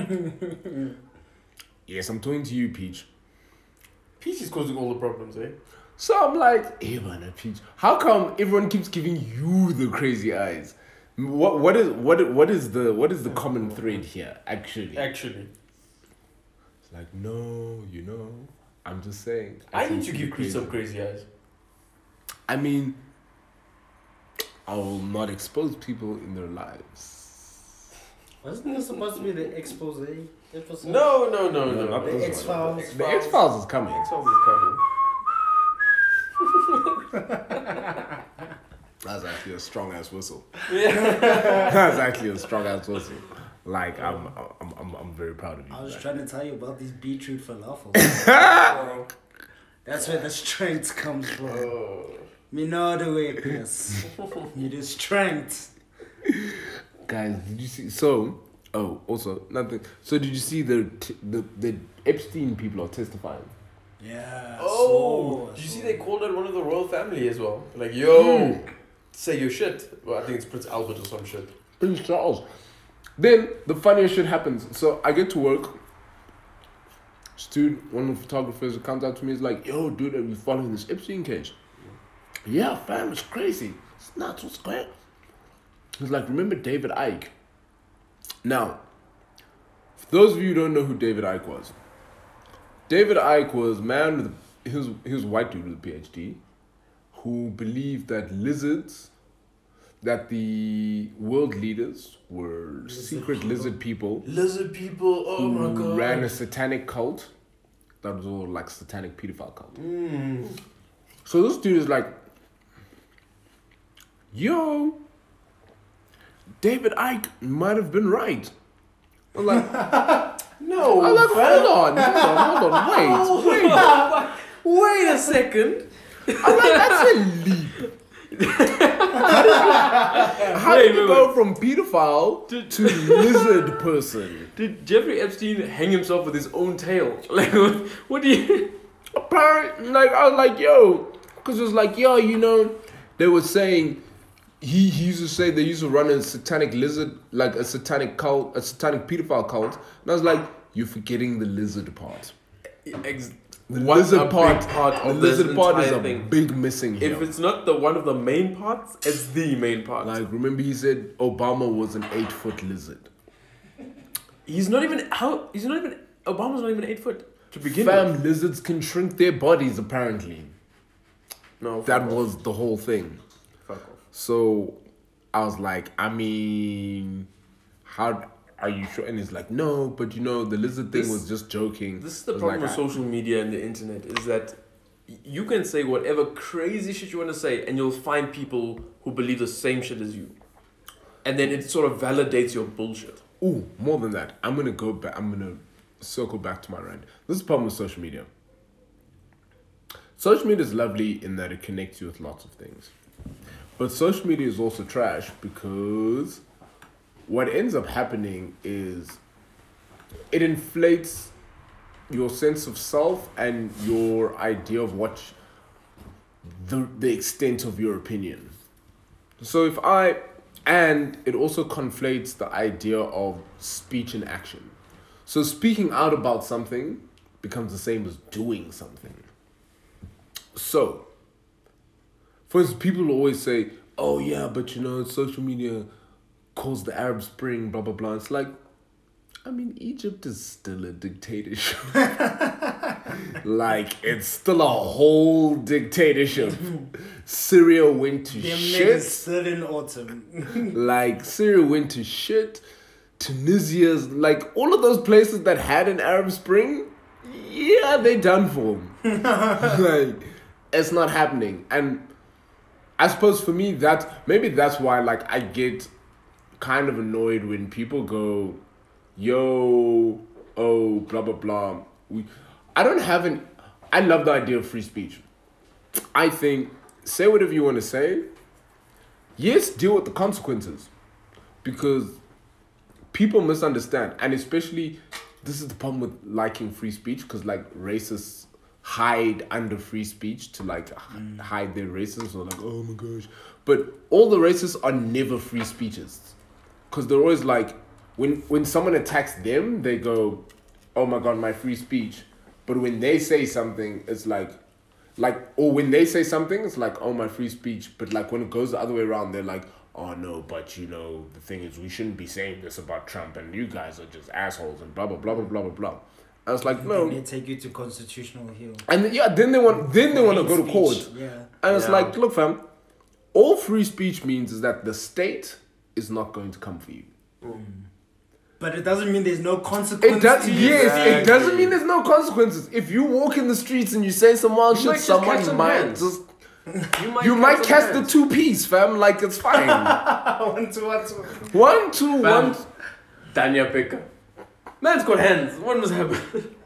Yes, I'm talking to you, Peach. Peach is causing all the problems, eh? So I'm like, hey man, Peach, how come everyone keeps giving you the crazy eyes? What is the common thread here, actually? Actually. It's like, no, I'm just saying. I need to give Chris some crazy eyes. I mean, I will not expose people in their lives. Wasn't this supposed to be the expose episode? No. Not The this X-Files. one. The X-Files is coming. X-Files is coming. That's actually a strong ass whistle. Yeah. That's actually a strong ass whistle. Like I'm very proud of you. I was Like, trying to tell you about these beetroot falafels. That's where the strength comes from. Me know the weakness. Me the strength. guys, did you see? So, also nothing. So, did you see the Epstein people are testifying? Yeah. Did you see they called out one of the royal family as well? Like, yo, say your shit. Well, I think it's Prince Albert or some shit. Prince Charles. Then the funniest shit happens. So I get to work. Dude, one of the photographers comes out to me, is like, yo, dude, are you following this Epstein case? Yeah, fam, it's crazy. It's not so square. He's like, remember David Icke? Now, for those of you who don't know who David Icke was, David Icke was a man with he was a white dude with a PhD who believed that the world leaders were secret lizard people. Lizard people, oh my who god. ran a satanic cult. That was all like satanic pedophile cult. So this dude is like, yo, David Icke might have been right. I'm like, No, I'm like, hold on, wait a second. I'm like, that's a leap. How did you go from pedophile to lizard person? Did Jeffrey Epstein hang himself with his own tail? Like, what do you... Apparently, like, I was like, yo, because it was like, yo, they were saying, he used to say they used to run a satanic lizard, like a satanic cult, a satanic pedophile cult. And I was like, you're forgetting the lizard part. The one lizard a big part, part the of this lizard part is entire a thing. big missing here. If it's not the one of the main parts, it's the main part. Like, remember he said Obama was an 8-foot lizard. He's not even Obama's not even 8 foot to begin Fam, with. lizards can shrink their bodies apparently. No, That fuck was the whole thing. Fuck off. So I was like, I mean, how are you sure? And he's like, no, but you know, the lizard thing This- was just joking. This is the I was problem like, with social media and the internet is that you can say whatever crazy shit you want to say, and you'll find people who believe the same shit as you, and then it sort of validates your bullshit. Ooh, more than that. I'm gonna go back. I'm gonna circle back to my rant. This is the problem with social media. Social media is lovely in that it connects you with lots of things, but social media is also trash because what ends up happening is it inflates your sense of self and your idea of what the extent of your opinion. So and it also conflates the idea of speech and action. So speaking out about something becomes the same as doing something. So, for instance, people always say, oh yeah, but you know, social media caused the Arab Spring, blah, blah, blah. It's like, I mean, Egypt is still a dictatorship. Like, it's still a whole dictatorship. Syria went to Them shit. niggas still in autumn. Like, Syria went to shit. Tunisia's, like, all of those places that had an Arab Spring, yeah, they done for. Like, it's not happening. And I suppose for me, maybe that's why, like, I get kind of annoyed when people go, yo, oh, blah, blah, blah. I love the idea of free speech. I think, say whatever you want to say. Yes, deal with the consequences. Because people misunderstand. And especially, this is the problem with liking free speech. Because, like, racists hide under free speech to, like, hide their racism. So, like, oh my gosh. But all the racists are never free speeches. Because they're always like, when someone attacks them, they go, oh my God, my free speech. But when they say something, it's like, or when they say something, it's like, oh, my free speech. But like when it goes the other way around, they're like, oh no, but you know, the thing is, we shouldn't be saying this about Trump and you guys are just assholes and blah, blah, blah, blah, blah, blah, blah. I was like, no. They take you to constitutional hill. And then they want to go to court. Yeah. And it's Yeah. like, look fam, all free speech means is that the state is not going to come for you. But it doesn't mean there's no consequences. It does, to yes, it. it doesn't mean there's no consequences. If you walk in the streets and you say some wild You shit, might just catch someone some might hands. just You might some catch the hands. 2-piece, fam. Like it's fine. 1, 2, 1, 2. 1, 2, Fam, 1. Danya Picker. Man's got hands. What must happen?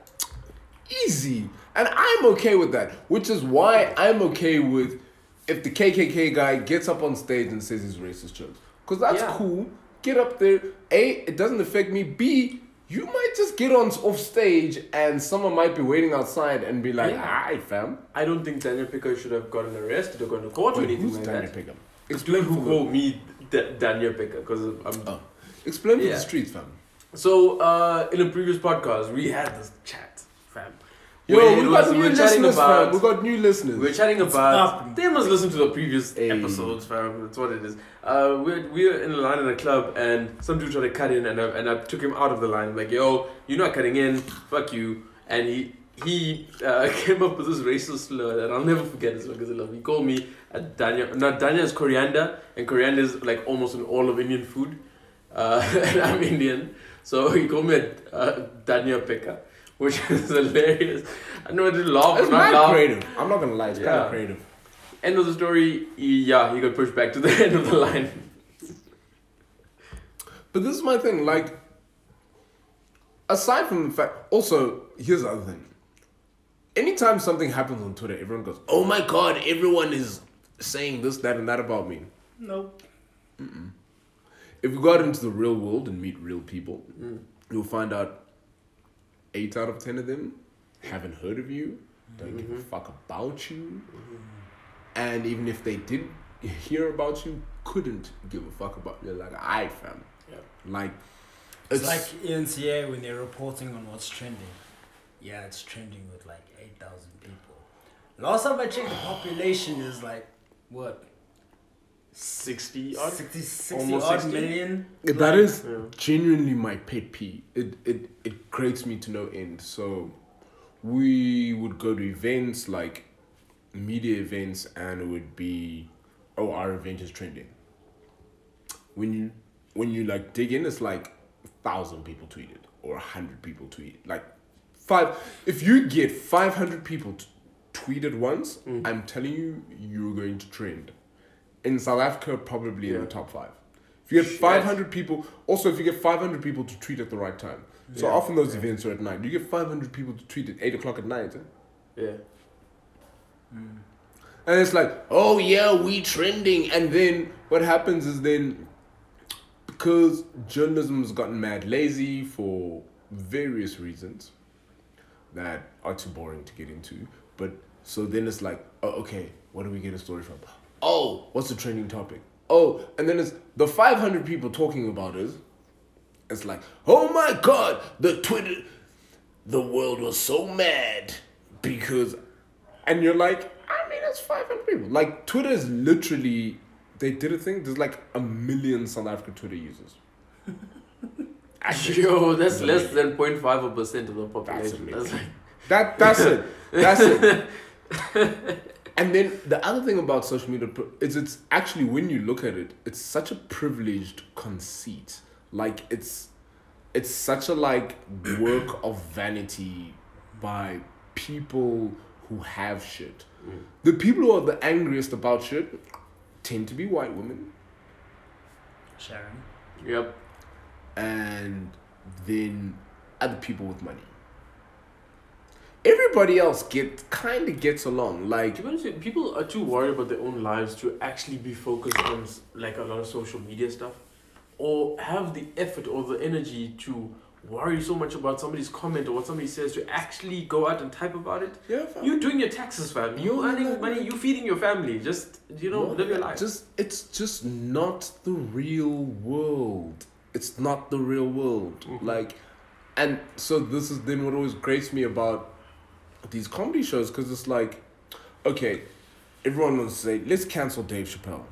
Easy. And I'm okay with that. Which is why I'm okay with if the KKK guy gets up on stage and says his racist jokes. Because that's Yeah. cool. Get up there. A, it doesn't affect me. B, you might just get off stage and someone might be waiting outside and be like, Yeah. hi, fam. I don't think Daniel Picker should have gotten arrested or gone to court or Wait, anything who's like Daniel that. Pickham? Explain who called me Daniel Picker because I'm. Oh. Explain to Yeah. the streets, fam. So in a previous podcast we had this chat, fam. Yo, where we it got was- new were chatting listeners, fam. about- We got new listeners. We're chatting Stop. about. They must listen to the previous Hey. episodes, fam. That's what it is. We're in a line in a club, and some dude tried to cut in, and I took him out of the line. I'm like, yo, you're not cutting in. Fuck you. And he came up with this racist slur that I'll never forget as long as I love. He called me Danya. Not Danya is coriander, and coriander is like almost in all of Indian food. And I'm Indian, so he called me Danya Picker, which is hilarious. I know I didn't laugh, It's but not mad laugh. creative. I'm not gonna lie, it's kind Yeah. of creative. End of the story, he got pushed back to the end of the line. But this is my thing, like, aside from the fact, also, here's the other thing. Anytime something happens on Twitter, everyone goes, oh my God, everyone is saying this, that, and that about me. Nope. If you go out into the real world and meet real people, you'll find out 8 out of 10 of them haven't heard of you, don't give a fuck about you, and even if they did hear about you, couldn't give a fuck about you. Like, I fam. Yeah. Like, It's like ENCA when they're reporting on what's trending. Yeah, it's trending with like 8,000 people. Last time I checked, the population is like, what? 60 odd? 60 Almost odd 60? million? That Like, is Yeah. genuinely my pet peeve. It grates me to no end. So we would go to events like media events, and it would be, oh, our event is trending. When you like dig in, it's like 1,000 people tweeted or 100 people tweet. Like if you get 500 people tweet at once, I'm telling you, you're going to trend. In South Africa, probably in the top 5. If you get 500 people, also if you get 500 people to tweet at the right time. So often those events are at night. You get 500 people to tweet at 8 o'clock at night. Yeah. And it's like, oh yeah, we trending. And then what happens is then, because journalism has gotten mad lazy for various reasons that are too boring to get into. But so then it's like, oh, okay, what do we get a story from? Oh, what's the trending topic? Oh, and then it's the 500 people talking about it. It's like, oh my God, the world was so mad because, and you're like, I mean, it's 500 people. Like, Twitter is literally, they did a thing, there's like 1 million South African Twitter users. Yo, that's less than 0.5% of the population. That's it. That's it. And then the other thing about social media is it's actually, when you look at it, it's such a privileged conceit. Like, it's such a like work of vanity by people who have shit. The people who are the angriest about shit tend to be white women. Sharon. Yep. And then other people with money. Everybody else kind of gets along. Like, To be honest with you, people are too worried about their own lives to actually be focused on like a lot of social media stuff, or have the effort or the energy to worry so much about somebody's comment or what somebody says to actually go out and type about it. yeah, fam. You're doing your taxes, fam. You're earning money. You're feeding your family. Just live your life. It's just not the real world. It's not the real world. Like, and so this is then what always grates me about these comedy shows, because it's like, okay, everyone wants to say, let's cancel Dave Chappelle.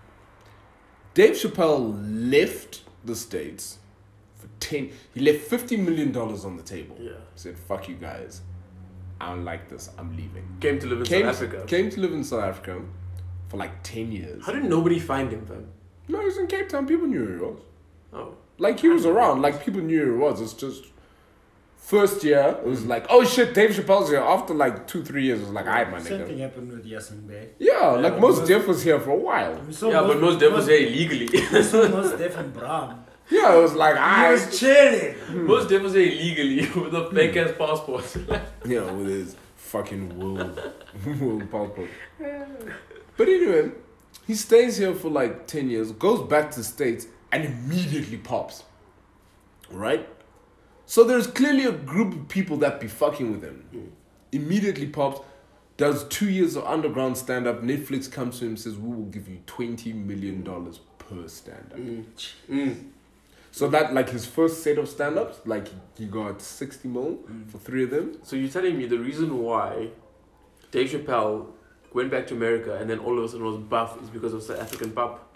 Dave Chappelle left the States for he left $50 million on the table. Yeah. Said, fuck you guys. I don't like this. I'm leaving. Came to live in South Africa. Came to live in South Africa for like 10 years. How did nobody find him, fam? No, he was in Cape Town. People knew who he was. Oh. Like, he was around. Like, people knew who he was. It's just, first year, it was like, oh shit, Dave Chappelle's here. After like 2-3 years, it was like, alright, my Same nigga. thing happened with Yasin Bey. Yeah, like Mos Def was here for a while. We saw But most devils here illegally. We saw Mos Def and Bram. Yeah, it was like, He alright. was chilling. Most devils here illegally with a fake ass passport. Yeah, with his fucking world passport. But anyway, he stays here for like 10 years, goes back to the States, and immediately pops. Right? So there's clearly a group of people that be fucking with him. Immediately pops, does 2 years of underground stand-up. Netflix comes to him and says, we will give you $20 million per stand-up. So that, like, his first set of stand-ups, like, he got 60 mil for 3 of them. So you're telling me the reason why Dave Chappelle went back to America and then all of a sudden was buff is because of South African pop?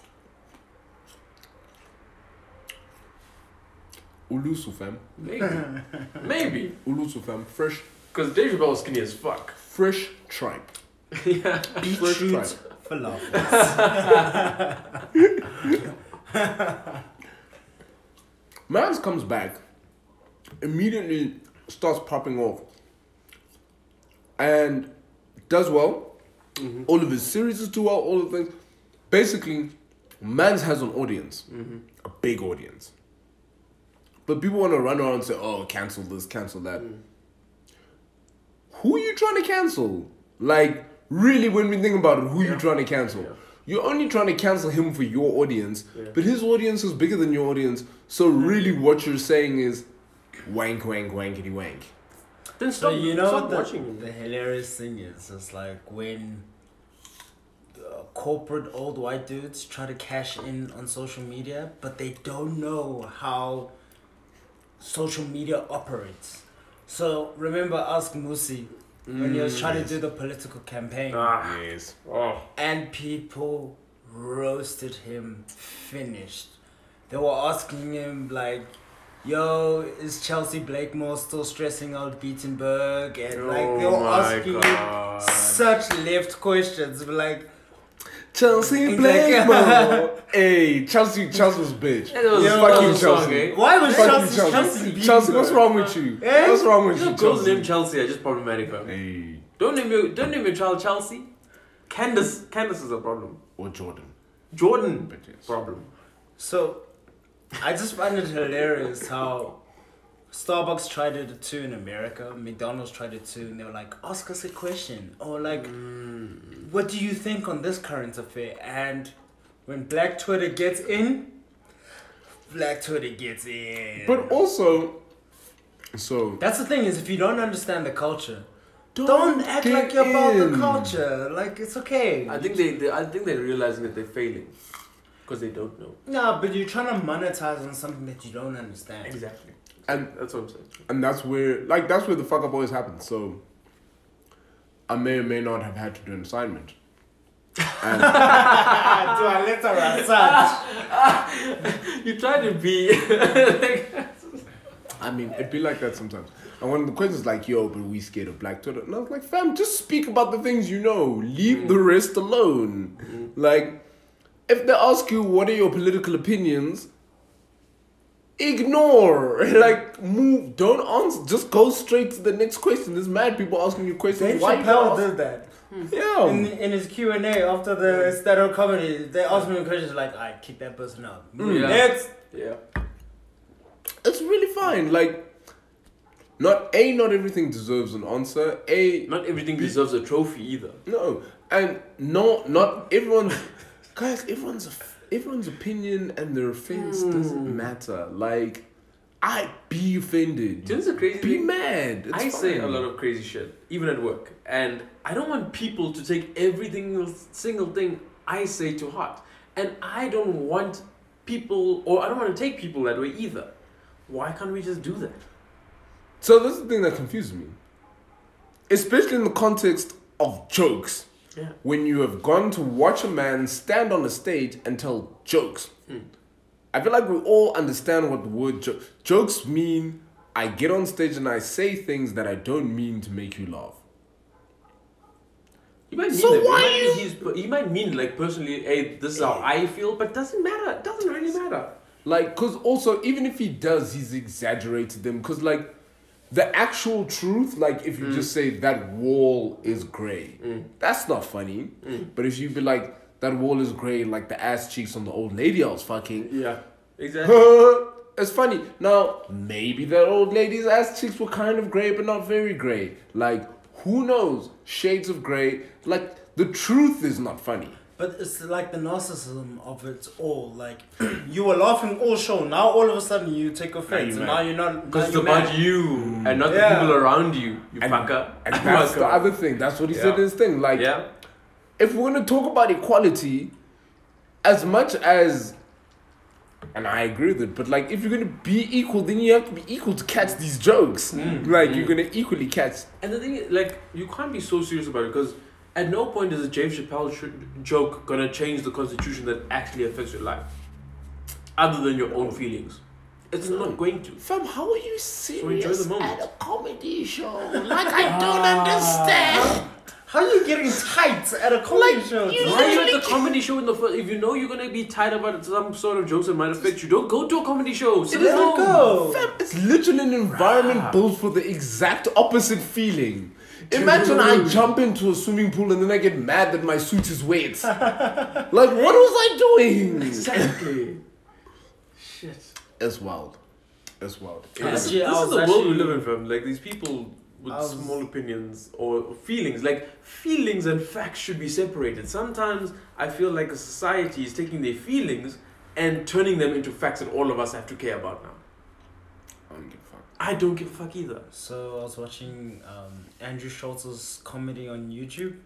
Ulusu, fam. Maybe. Ulusu, fam. Fresh Because Dave Chappelle was skinny as fuck. tripe. Yeah. Fresh tripe. Falafels. Mans comes back, immediately starts popping off, and does well. All of his series do well, all of the things. Basically, Mans has an audience, a big audience. But people want to run around and say, oh, cancel this, cancel that. Who are you trying to cancel? Like, really, when we think about it, who are you trying to cancel? Yeah. You're only trying to cancel him for your audience, Yeah. but his audience is bigger than your audience. So really what you're saying is wank, wank, wankety wank. Then So stop, you know stop what the, watching him. the hilarious thing is? It's like when corporate old white dudes try to cash in on social media, but they don't know how social media operates. So remember, ask Musi when he was trying to do the political campaign, Ah, Yes. oh. and people roasted him finished. They were asking him like, "Yo, is Chelsea Blakemore still stressing out Gutenberg?" And like they Oh were my asking God. him such left questions, like. Chelsea He's Blakemore. Hey, Chelsea was bitch. That was, Yeah, that fuck you, was a song, Chelsea. eh? Why was Fuck you, Chelsea Chelsea. being Chelsea, what's good? wrong with you? Eh? What's wrong with You you, know, girls Chelsea? named Chelsea are just problematic, fam. Hey, Don't name your child Chelsea. Candace is a problem. or Jordan. Jordan, But yes. problem. So, I just find it hilarious how Starbucks tried it too in America, McDonald's tried it too, and they were like, ask us a question, or like, what do you think on this current affair? And when Black Twitter gets in, Black Twitter gets in. But also, so That's the thing is, if you don't understand the culture, don't act get like you're about the in. culture. Like, it's okay. I think I think they're realizing that they're failing because they don't know. No, but you're trying to monetize on something that you don't understand. Exactly. And That's what I'm saying. and that's where the fuck up always happens. So I may or may not have had to do an assignment. And Do I let her massage? You try to be. I mean, it'd be like that sometimes. And one of the questions like, yo, but we scared of Black Twitter. And I was like, fam, just speak about the things you know. Leave the rest alone. Like, if they ask you, what are your political opinions? Ignore. Like, move. Don't answer. Just go straight to the next question. There's mad people asking you questions. Dave Why you Chappelle ask? did that. Yeah. In his Q&A after the stand-up comedy, they asked me questions like, I kick that person out. Yeah. Next. Yeah. It's really fine. Like, not everything deserves an answer. Not everything deserves a trophy either. No, and not everyone. Guys, everyone's opinion and their offense doesn't matter. Like, I be offended. Just a crazy Be thing. mad. It's I say a fine. lot of crazy shit, even at work, and I don't want people to take every single thing I say to heart, and I don't want people, or I don't want to take people that way either. Why can't we just do that? So this is the thing that confuses me, especially in the context of jokes. Yeah. When you have gone to watch a man stand on a stage and tell jokes, I feel like we all understand what the word jokes mean. I get on stage and I say things that I don't mean to make you laugh. He might mean So that. why He might mean like personally, hey, this is how I feel, but doesn't matter. It doesn't really matter. Like, cause also even if he does, he's exaggerated them. Cause like, the actual truth, like if you just say that wall is grey, that's not funny. But if you be like, that wall is grey, like the ass cheeks on the old lady I was fucking, Yeah, exactly. it's funny. Now, maybe that old lady's ass cheeks were kind of grey, but not very grey. Like, who knows? Shades of grey. Like, the truth is not funny. But it's like the narcissism of it all. Like, you were laughing all show, now all of a sudden you take offense, you and mad. now you're not. Because now it's you're about mad. you and not Yeah. the people around you. You And- fucker. And that's the other thing. That's what he said in his thing. Like, Yeah. if we're going to talk about equality, as much as, and I agree with it, but like, if you're going to be equal, then you have to be equal to catch these jokes. Like, you're going to equally catch. And the thing is, like, you can't be so serious about it because at no point is a Dave Chappelle joke gonna change the constitution that actually affects your life, other than your own feelings. It's not going to. Fam, how are you So enjoy serious the moment. at a comedy show? Like, I don't understand. How are you getting tight at a comedy show? you- Why are you at the comedy show in the first? If you know you're gonna be tired about some sort of jokes that might affect you, don't go to a comedy show. Sit at Let it home. go. Fam, it's literally an environment built for the exact opposite feeling. Imagine I jump into a swimming pool and then I get mad that my suit is wet. Like, what was I doing? Exactly. Shit. It's wild. It's wild. This Actually, I is was the world we actually- live in, fam. Like these people with I was- small opinions or feelings. Like feelings and facts should be separated. Sometimes I feel like a society is taking their feelings and turning them into facts that all of us have to care about now. I don't give a fuck. I don't give a fuck either. So I was watching Andrew Schultz's comedy on YouTube.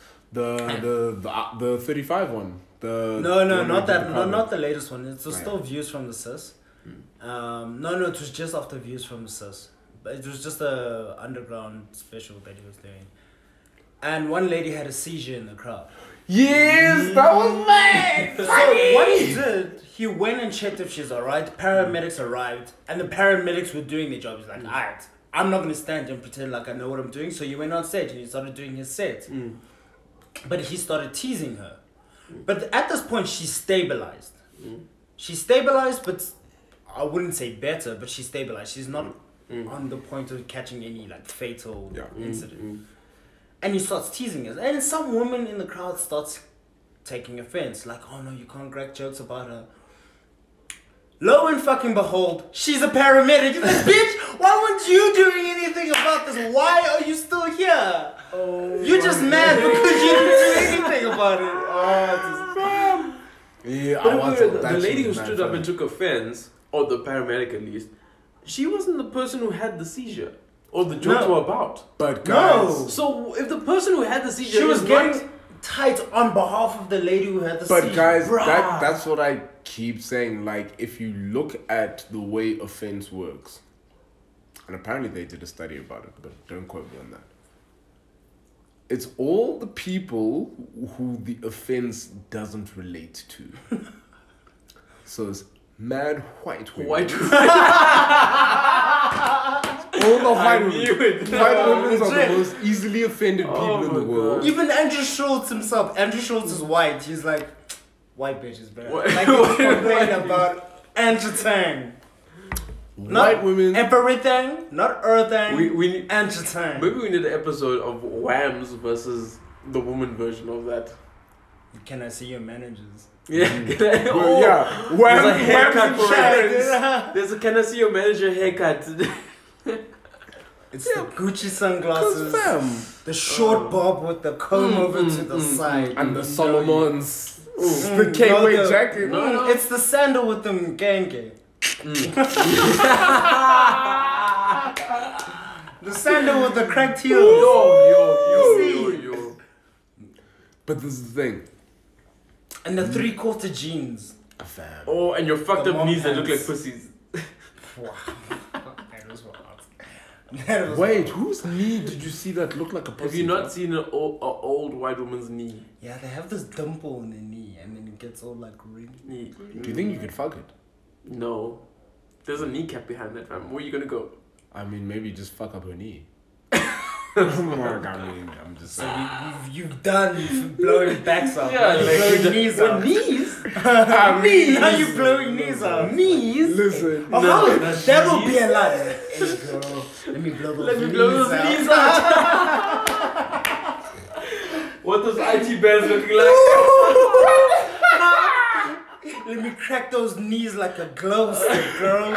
The 35 one. The No, the not that. the Not the latest one. It was Right. still Views from the Sis. No, it was just after Views from the Sis. It was just a underground special that he was doing. And one lady had a seizure in the crowd. Yes, that was mad. So what he did, he went and checked if she's alright. Paramedics arrived, and the paramedics were doing their job. He's like, alright, I'm not gonna stand and pretend like I know what I'm doing. So he went on stage and he started doing his set. But he started teasing her. But at this point, she stabilized. She stabilized, but I wouldn't say better, but she stabilized. She's not on the point of catching any like fatal incident. And he starts teasing us. And some woman in the crowd starts taking offense. Like, oh no, you can't crack jokes about her. Lo and fucking behold, she's a paramedic. He's like, bitch, why weren't you doing anything about this? Why are you still here? You're just mad because you didn't do anything about it. Yeah, But the lady who stood up and took offense, or the paramedic at least, she wasn't the person who had the seizure. Or the jokes were about. But guys, No. So if the person who had the seizure She was is getting tight on behalf of the lady who had the seizure. but guys, Bruh. that's what I keep saying. Like, if you look at the way offense works, and apparently they did a study about it, but don't quote me on that. It's all the people who the offense doesn't relate to. So it's mad white women. All the white women. White women are the most easily offended people in the world. Even Andrew Schultz himself. Andrew Schultz is white. He's like, white bitches, bro. What? Like, he's complaining about entertain. White women. Everything, not earthing. we need, entertain. maybe we need an episode of Whams versus the woman version of that. Can I see your managers? Yeah. Well, yeah. There's a haircut for Sharon. it. There's a can I see your manager haircut? It's the Gucci sunglasses, the short bob with the comb over to the side, And the Solomons. Mm, The K-way no, jacket. No. It's the sandal with them gange. The sandal with the cracked heels. Yo. But this is the thing. And the 3/4 jeans. Fam. Oh, and your fucked The up mom knees that look like pants. pussies. Wow. That was wild. That was Wait, wild. whose knee did you see that looked like a pussy? Have you not seen an old white woman's knee? Yeah, they have this dimple in their knee and then it gets all like ringed. Do you think you could fuck it? No. There's a kneecap behind that, fam. Where are you gonna go? I mean, maybe just fuck up her knee. I mean, I'm just So saying. you've done blowing backs out. Yeah, now you're like blowing knees out. Knees? Now you're blowing knees out. Knees? Listen. Oh, No, that will be a lot. Hey, girl, let me blow those Let me blow those out. knees out. What does IT bands looking like? Let me crack those knees like a glow stick, girl.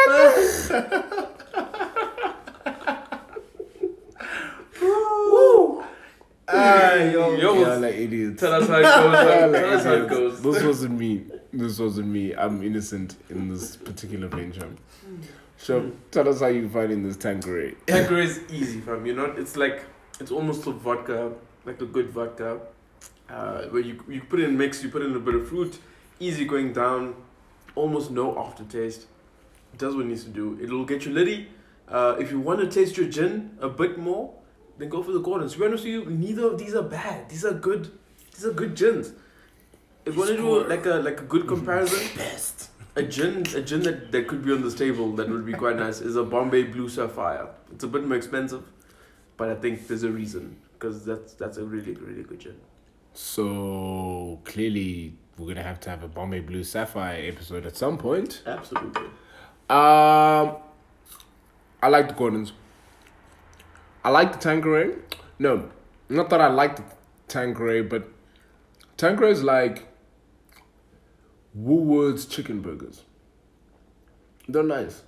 Yo. Yeah, like idiots. Tell us how it goes. Tell us how it goes. This wasn't me. This wasn't me. I'm innocent in this particular venture. So tell us how you finding this Tanqueray. Tanqueray is easy, fam. You know, it's almost a vodka, like a good vodka. Where you put in mix, you put in a bit of fruit, easy going down, almost no aftertaste. It does what it needs to do. It'll get you litty. If you want to taste your gin a bit more, then go for the Gordons. To be honest with you, neither of these are bad. These are good. These are good gins. If you want to do like a good comparison, Best. a gin that could be on this table that would be quite nice is a Bombay Blue Sapphire. It's a bit more expensive, but I think there's a reason, because that's a really good gin. So clearly, we're gonna have to have a Bombay Blue Sapphire episode at some point. Absolutely. I like the Gordons. I like the Tanqueray. No, not that I like the Tanqueray, but Tanqueray is like Woolworths chicken burgers. They're nice.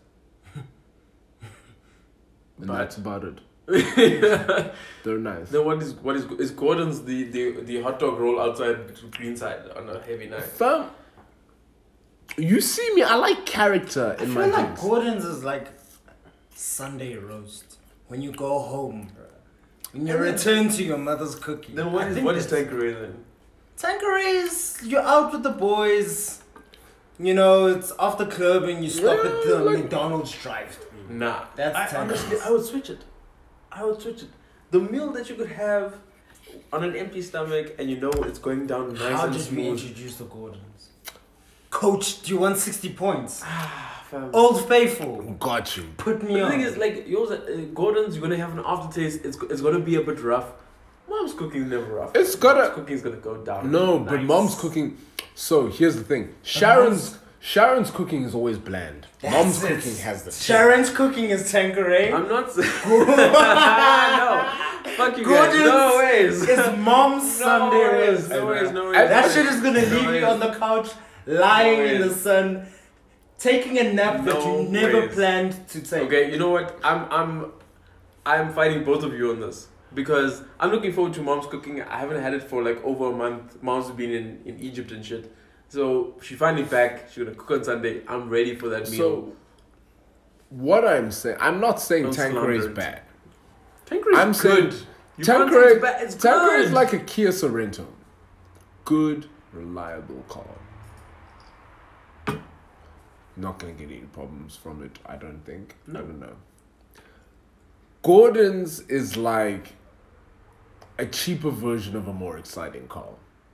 And But- that's about it. They're nice. Then what is Gordon's the hot dog roll outside Greenside on a heavy night? Fam, you see me, I like character I in feel my like things. Gordon's is like Sunday roast. When you go home, bro. When you return to your mother's cooking. Then I what think is that's- Tanqueray then? Tanqueray is you're out with the boys. You know, it's after club and you stop Yeah, at the like- McDonald's drive-thru. Nah. That's honestly, I would switch it. The meal that you could have on an empty stomach and you know it's going down nice How and did we smooth. introduce the Gordons? Coach, do you want 60 points? Fam. Old Faithful, Got you. put me The on. thing is, like, yours, Gordon's, you're gonna have an aftertaste. It's gonna be a bit rough. Mom's cooking is never rough. It's gotta. Mom's cooking is gonna go down. No, but Nice. mom's cooking. So here's the thing. Sharon's cooking is always bland. Mom's That's it. cooking has the. Sharon's cooking is Tanqueray. I'm not saying. No. Fuck you guys. Gordon's No ways. It's mom's Sunday roast. No ways. No ways. That shit is gonna leave ways. you on the couch, lying in the ways. sun, taking a nap that No you never ways. planned to take. Okay, you know what? I'm fighting both of you on this because I'm looking forward to mom's cooking. I haven't had it for like over a month. Mom's been in Egypt and shit. So she finally back. She's gonna cook on Sunday. I'm ready for that meal. So, what I'm saying, I'm not saying Don't Tanqueray is slander it. bad. Tanqueray's I'm saying good. You can't say it's bad. It's Tanqueray good. is like a Kia Sorento. Good, reliable car. Not gonna get any problems from it, I don't think. No. I don't know. Gordon's is like a cheaper version of a more exciting car.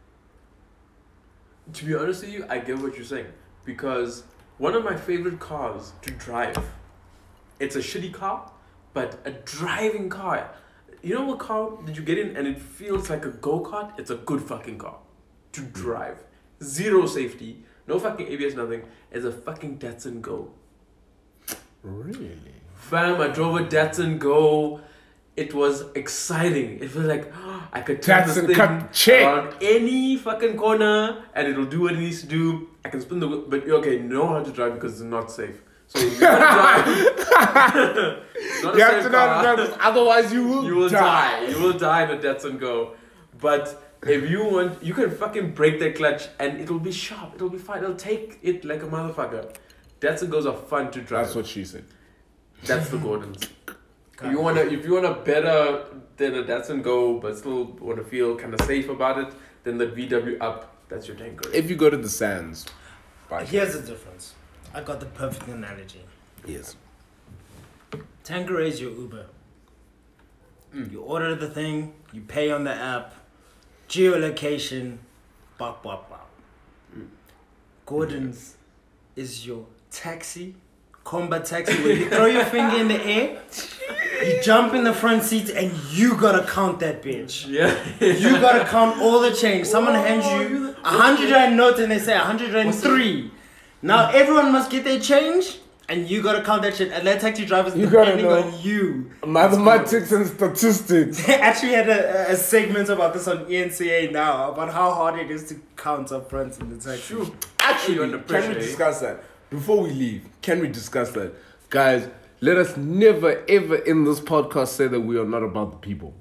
To be honest with you, I get what you're saying because one of my favorite cars to drive, it's a shitty car, but a driving car. You know what car did you get in and it feels like a go-kart? It's a good fucking car to drive. Zero safety, no fucking ABS, nothing. It's a fucking Datsun Go. Really? Fam, I drove a Datsun Go. It was exciting. It was like I could turn this Datsun thing cut check. around any fucking corner and it'll do what it needs to do. I can spin the wheel, but okay, know how to drive because it's not safe. So you have to drive. Not You a have safe to know how car. to drive, otherwise you will, You will die. You will die in a Datsun Go. But if you want, you can fucking break the clutch and it'll be sharp. It'll be fine. It'll take it like a motherfucker. Datsun Go's are fun to drive. That's what she said. That's the Gordons. If you wanna better than a Datsun Go, but still wanna feel kind of safe about it, then the VW Up. That's your tanker. If you go to the Sands, buy Here's the difference. I got the perfect analogy. yes. Tanqueray is your Uber. You order the thing, you pay on the app, geolocation, bop, bop, bop. Gordon's is your taxi, combat taxi, where you throw your finger in the air, you jump in the front seat, and you gotta count that bitch. Yeah. You gotta count all the change. Someone hands you 100 rand note and they say 103. Now everyone must get their change. And you gotta count that shit. And that taxi driver's You gotta depending know. on you. Mathematics and statistics. They actually had a segment about this on ENCA now, about how hard it is to count up front in the taxi. True. You're Actually, under can pressure, we eh? discuss that? Before we leave, can we discuss that? Guys, let us never ever in this podcast say that we are not about the people.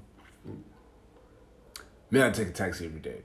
Man, I take a taxi every day.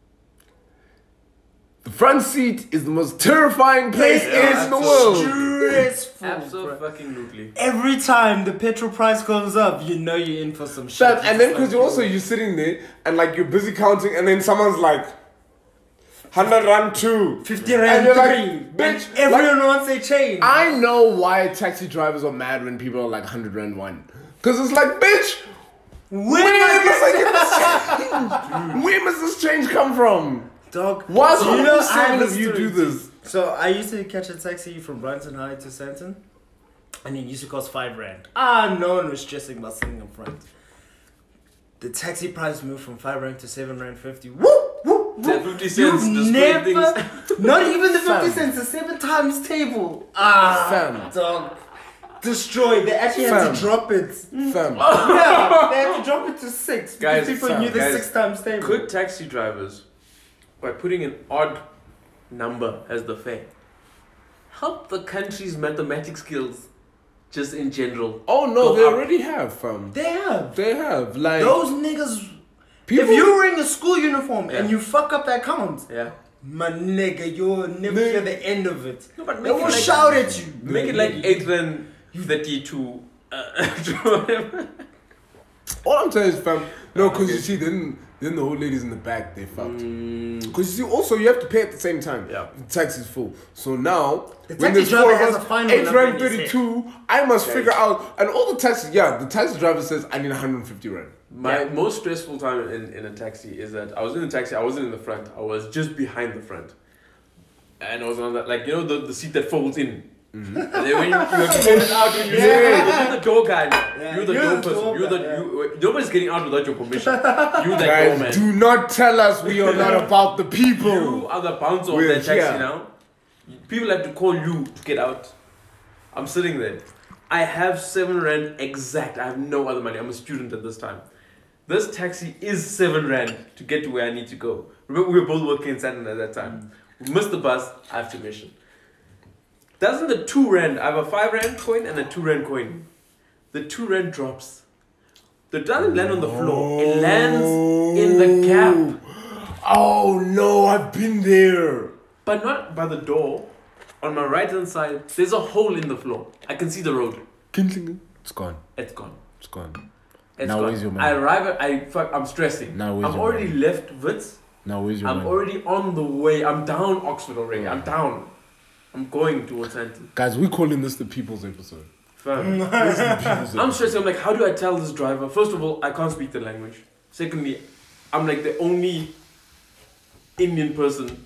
The front seat is the most terrifying place in the world. Stressful. Absolutely. Every time the petrol price goes up, you know you're in for some shit. That, and then because you're sitting there and like you're busy counting and then someone's like 100 rand 2. 50 And rand you're 3. like, bitch, And everyone wants their change. I know why taxi drivers are mad when people are like 100 rand 1. Because it's like, bitch, where must I get this change? Where must this change come from? Dog. Why So can't you know, you I have of a you story do this? So I used to catch a taxi from Brighton High to Sandton, and it used to cost 5 rand. No one was stressing about sitting in front. The taxi price moved from 5 rand to 7 rand 50. Woo! Woo! Woo! That 50 cents You've display never, things. not even the 50 Fam. cents, the 7 times table. Fam. Dog. Destroyed. They actually had Fam. to drop it. Fam. Yeah, they had to drop it to 6 because Guys, people fam, knew the guys, 6 times table. Could taxi drivers, by putting an odd number as the fare, help the country's mathematics skills just in general? Oh no, Go they up. already have, fam. They have. They have. Like, Those niggas. people. If you're wearing a school uniform and Yeah. you fuck up that count, Yeah. my nigga, you'll never Nigga. hear the end of it. No, but They will shout at you. Make it like 8 rand 32. All I'm saying is, fam, no, because Okay. you see, then Then the old ladies in the back, they fucked. Mm, Because you see, also you have to pay at the same time. Yeah. The taxi's full. So now, The when taxi there's driver four of has us, a final 8 number rand in his head. 32, I must figure out. And all the taxis, the taxi driver says, I need 150 rand. my most stressful time in a taxi is that I was in the taxi, I wasn't in the front, I was just behind the front. And I was on that, like, you know, the seat that folds in. Mm-hmm. And then when you fold it out, when you're the door guy, you're the door person, nobody's getting out without your permission. You're that door Guys, man. do not tell us we are not about the people. You are the bouncer of We're that taxi here. now. People have to call you to get out. I'm sitting there. I have 7 rand exact. I have no other money. I'm a student at this time. This taxi is 7 rand to get to where I need to go. Remember, we were both working in Sandton at that time. We missed the bus. I have tuition. Doesn't the 2 rand, I have a 5 rand coin and a 2 rand coin. The 2 rand drops. It doesn't land on the floor. It lands in the gap. Oh no, I've been there. But not by the door. On my right hand side, there's a hole in the floor. I can see the road. It's gone. It's gone. It's gone. It's Now gone. where's your money? I arrive at, I'm stressing. Now where's I'm your already money? left Wits. Now where's your I'm money? already on the way. I'm down Oxford already. I'm down. I'm going towards Sandton. Guys, we're calling this the people's episode. Fam. This is the people's I'm stressing. I'm like, how do I tell this driver? First of all, I can't speak the language. Secondly, I'm like the only Indian person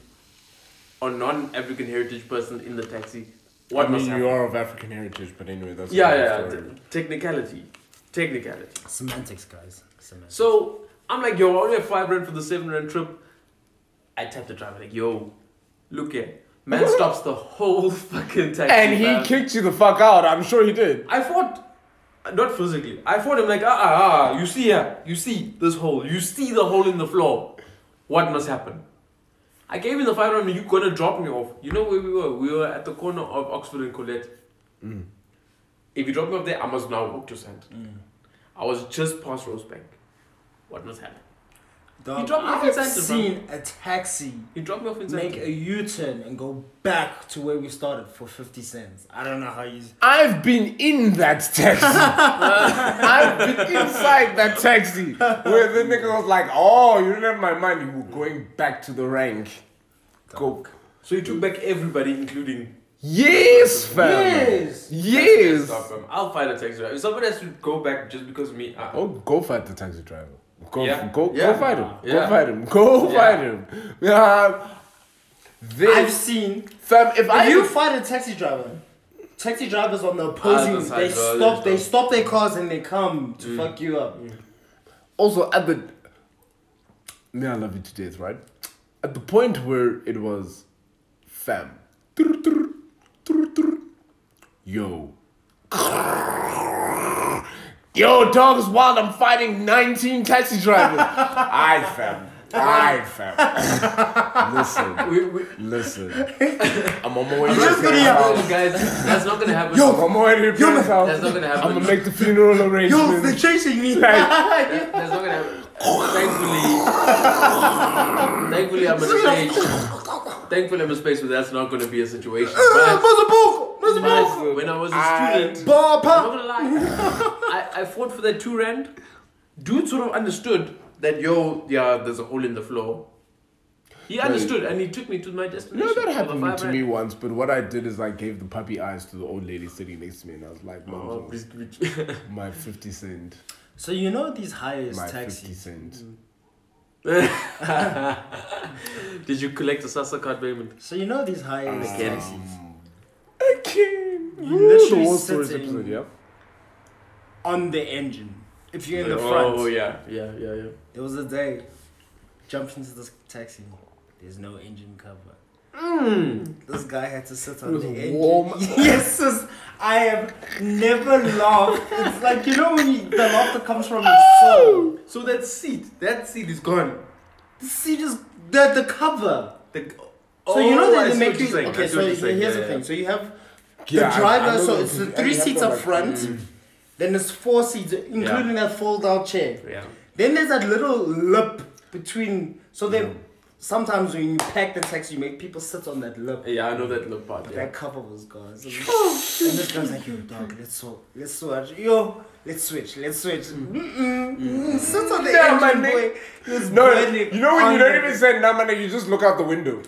or non-African heritage person in the taxi. What I must mean, happen? you are of African heritage, but anyway, that's Yeah, another yeah. story. Technicality. Semantics, guys. Semantics. So I'm like, yo, I only have 5 rand for the 7 rand trip. I tap the driver like, yo, look here. Man stops the whole fucking taxi. And he fam. kicked you the fuck out. I'm sure he did. I fought, not physically. I fought him like, you see here, you see this hole, you see the hole in the floor. What must happen? I gave him the 5 rand, you're gonna drop me off. You know where we were? We were at the corner of Oxford and Colette. If you drop me off there, I must now walk to Sand. I was just past Rosebank. What must happen? Dog, He dropped me off I've in Sandton, seen a taxi He dropped me off in make Sand. a U-turn and go back to where we started for 50 cents. I don't know how you... I've been in that taxi. I've been inside that taxi. Where the nigga was like, oh, you don't have my money. We're going back to the rank. Go. So he took back everybody, including... Yes, fam. Yes! Yes. Stop him. I'll fight a taxi driver. If somebody has to go back just because of me... Oh, go fight the taxi driver. Go, Yeah. go Yeah. fight him. Yeah. Go fight him. Go Yeah. fight him. I've seen... Fam, if If you fight a taxi drivers on the opposing, Other side, they stop their cars and they come to fuck you up. also at the, may I love you to death, right? At the point where it was, fam, yo, yo, dog's wild. I'm fighting 19 taxi drivers. Aight, fam. Listen. I'm on my way to just his gonna house. Guys, that's not gonna happen. I'm on my way to his house. That's not gonna happen. I'm gonna make the funeral arrangements. chasing me! That's not gonna happen. Thankfully, I'm in a stage. Thankfully, I'm in a space where that's not gonna be a situation. But when I was a student, I'm not gonna lie. I fought for that 2 rand. Dude sort of understood that, there's a hole in the floor. He understood and he took me to my destination. No, that for the happened 5 to rand. me once, but what I did is I gave the puppy eyes to the old lady sitting next to me, and I was like, Oh, "Mom, please, my 50 cent, So you know these highest my 50 taxis. cent." Did you collect the SASA card payment? So you know these highest Again. taxis. Okay. You literally the War sitting- Stories episode, yeah. On the engine. If you're in the front. Oh, yeah. There was a day, jumped into this taxi. There's no engine cover. This guy had to sit on was the engine. warm. Yes, sis, I have never laughed. It's like, you know when the laughter comes from your soul. So that seat is gone. The seat is the cover. So you know that they make you... Okay, so here's the thing. So you have the Yeah, I driver, know so that it's the you 3 have seats to, up like, front. Then there's 4 seats, including that fold-out chair. Yeah. Then there's that little lip between. So sometimes when you pack the taxi, you make people sit on that lip. Yeah, I know that little part. But Yeah. that couple was gone. So, and this guy's like, yo, dog, let's switch. Yo, let's switch. Sit on the Yeah, my engine, nigga. boy. He was No, burning you know when you on don't the- even say nah, man, you just look out the window.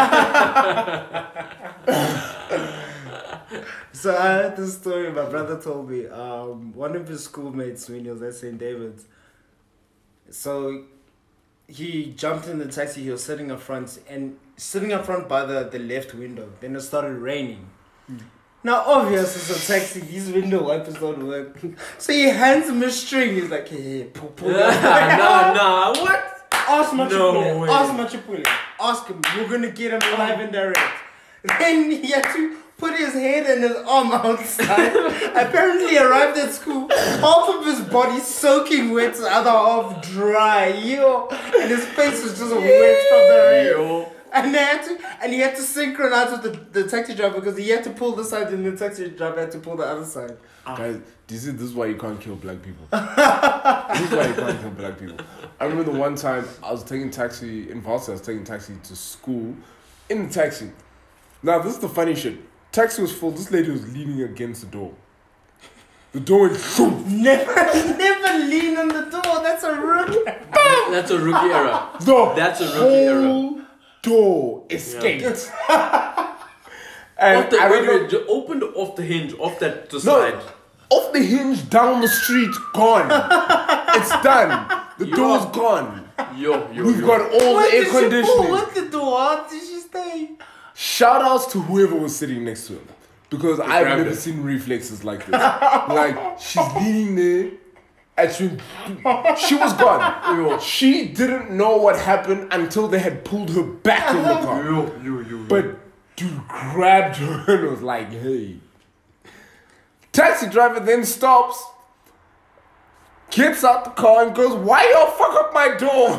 So I heard this story my brother told me. One of his schoolmates when he was at St. David's. So he jumped in the taxi, he was sitting up front by the left window. Then it started raining. Now obvious it's a taxi, these window wipers don't work. So he hands him a string, he's like, hey, pull Nah, what? Ask No way. Machipule. Ask him. You're gonna get him live and direct. Then he had to put his head and his arm outside. Apparently arrived at school, half of his body soaking wet, the other half dry. Yo, and his face was just wet from the rain. Yo. And he had to synchronize with the taxi driver because he had to pull this side and the taxi driver had to pull the other side. Guys, this is why you can't kill black people. This is why you can't kill black people. I remember the one time I was taking taxi in Varsity, I was taking taxi to school in the taxi. Now this is the funny shit. Taxi was full, this lady was leaning against the door. The door went shoom. Never lean on the door, that's a rookie. That's a rookie era. That's a rookie era. whole door escaped. And Off the, I wait, remember, wait, opened off the hinge, off that the side. off the hinge down the street, gone. It's done. The door's gone. Yo. We've got all the air conditioning. What the door? How did she stay? Shout outs to whoever was sitting next to him. Because I've grabbed never it. seen reflexes like this. Like, she's leaning there and she was gone. She didn't know what happened until they had pulled her back in the car. But dude grabbed her and was like, hey. Taxi driver then stops, gets out the car and goes, why y'all fuck up my door?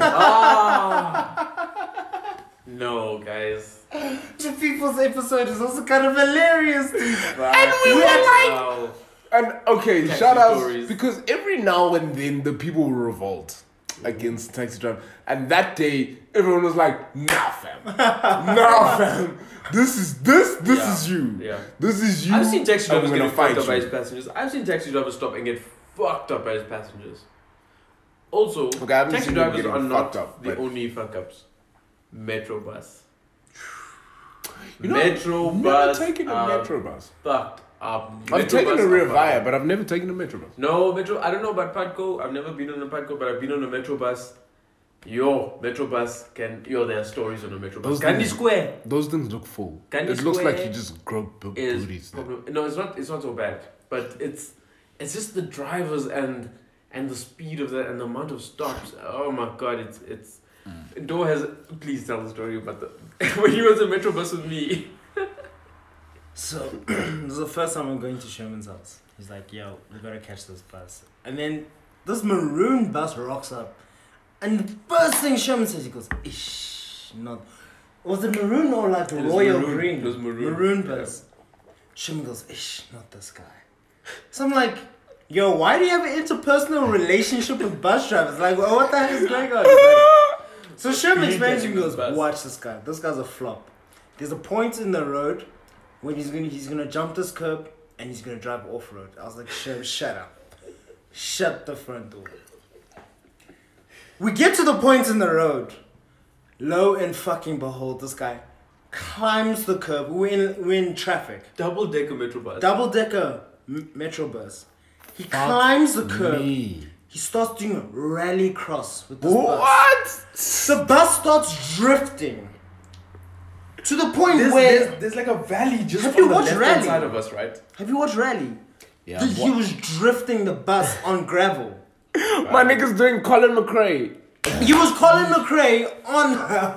No, guys. The People's episode is also kind of hilarious, dude. And we were like, Wow. and okay, Taxi shout out stories. because every now and then the people will revolt against taxi driver, and that day everyone was like, nah fam, nah fam, this is you, Yeah. this is you. I've seen taxi drivers I'm get gonna fucked up by you. his passengers. I've seen taxi drivers stop and get fucked up by his passengers. Also, Okay, I haven't taxi seen them drivers getting are not fucked up, the but- only fuck ups. Metro bus. You know, Metro I've bus. never taken a are metro bus. Fucked up. I've Metro taken bus a are rear fucked via, up. but I've never taken a metro bus. No, Metro. I don't know about Padco. I've never been on a Padco, but I've been on a Metro bus. Metro bus there are stories on a Metro bus. Those Candy things- Square Those things look full. Candy It looks like Square you just grow is booties. there. no, it's not. It's not so bad, but it's just the drivers and the speed of that and the amount of stops. Oh my god, it's. Do has please tell the story about the when he was in Metro bus with me. So, this is the first time I'm going to Sherman's house. He's like, yo, we gotta catch this bus. And then this maroon bus rocks up. And the first thing Sherman says, he goes, ish, not. Was it maroon or like It was royal maroon. green? It was maroon. Maroon bus. Sherman goes, ish, not this guy. So I'm like, yo, why do you have an interpersonal relationship with bus drivers? Like, what the heck is going on? He's like, so Sherman explains to me, he goes, Bus. watch this guy. This guy's a flop. There's a point in the road when he's gonna jump this curb and he's gonna drive off road. I was like, Sherman, shut up. Shut the front door. We get to the point in the road. Lo and fucking behold, this guy climbs the curb. We're in traffic. Double decker Metro bus. Double decker metro bus. He climbs the curb. Me. He starts doing a rally cross with this bus. What? The bus starts drifting. To the point where... There's like a valley just Have on you the watched left Rally? hand side of us, right? Have you watched Rally? Yeah. He was drifting the bus on gravel. My nigga's doing Colin McRae. He was Colin McRae on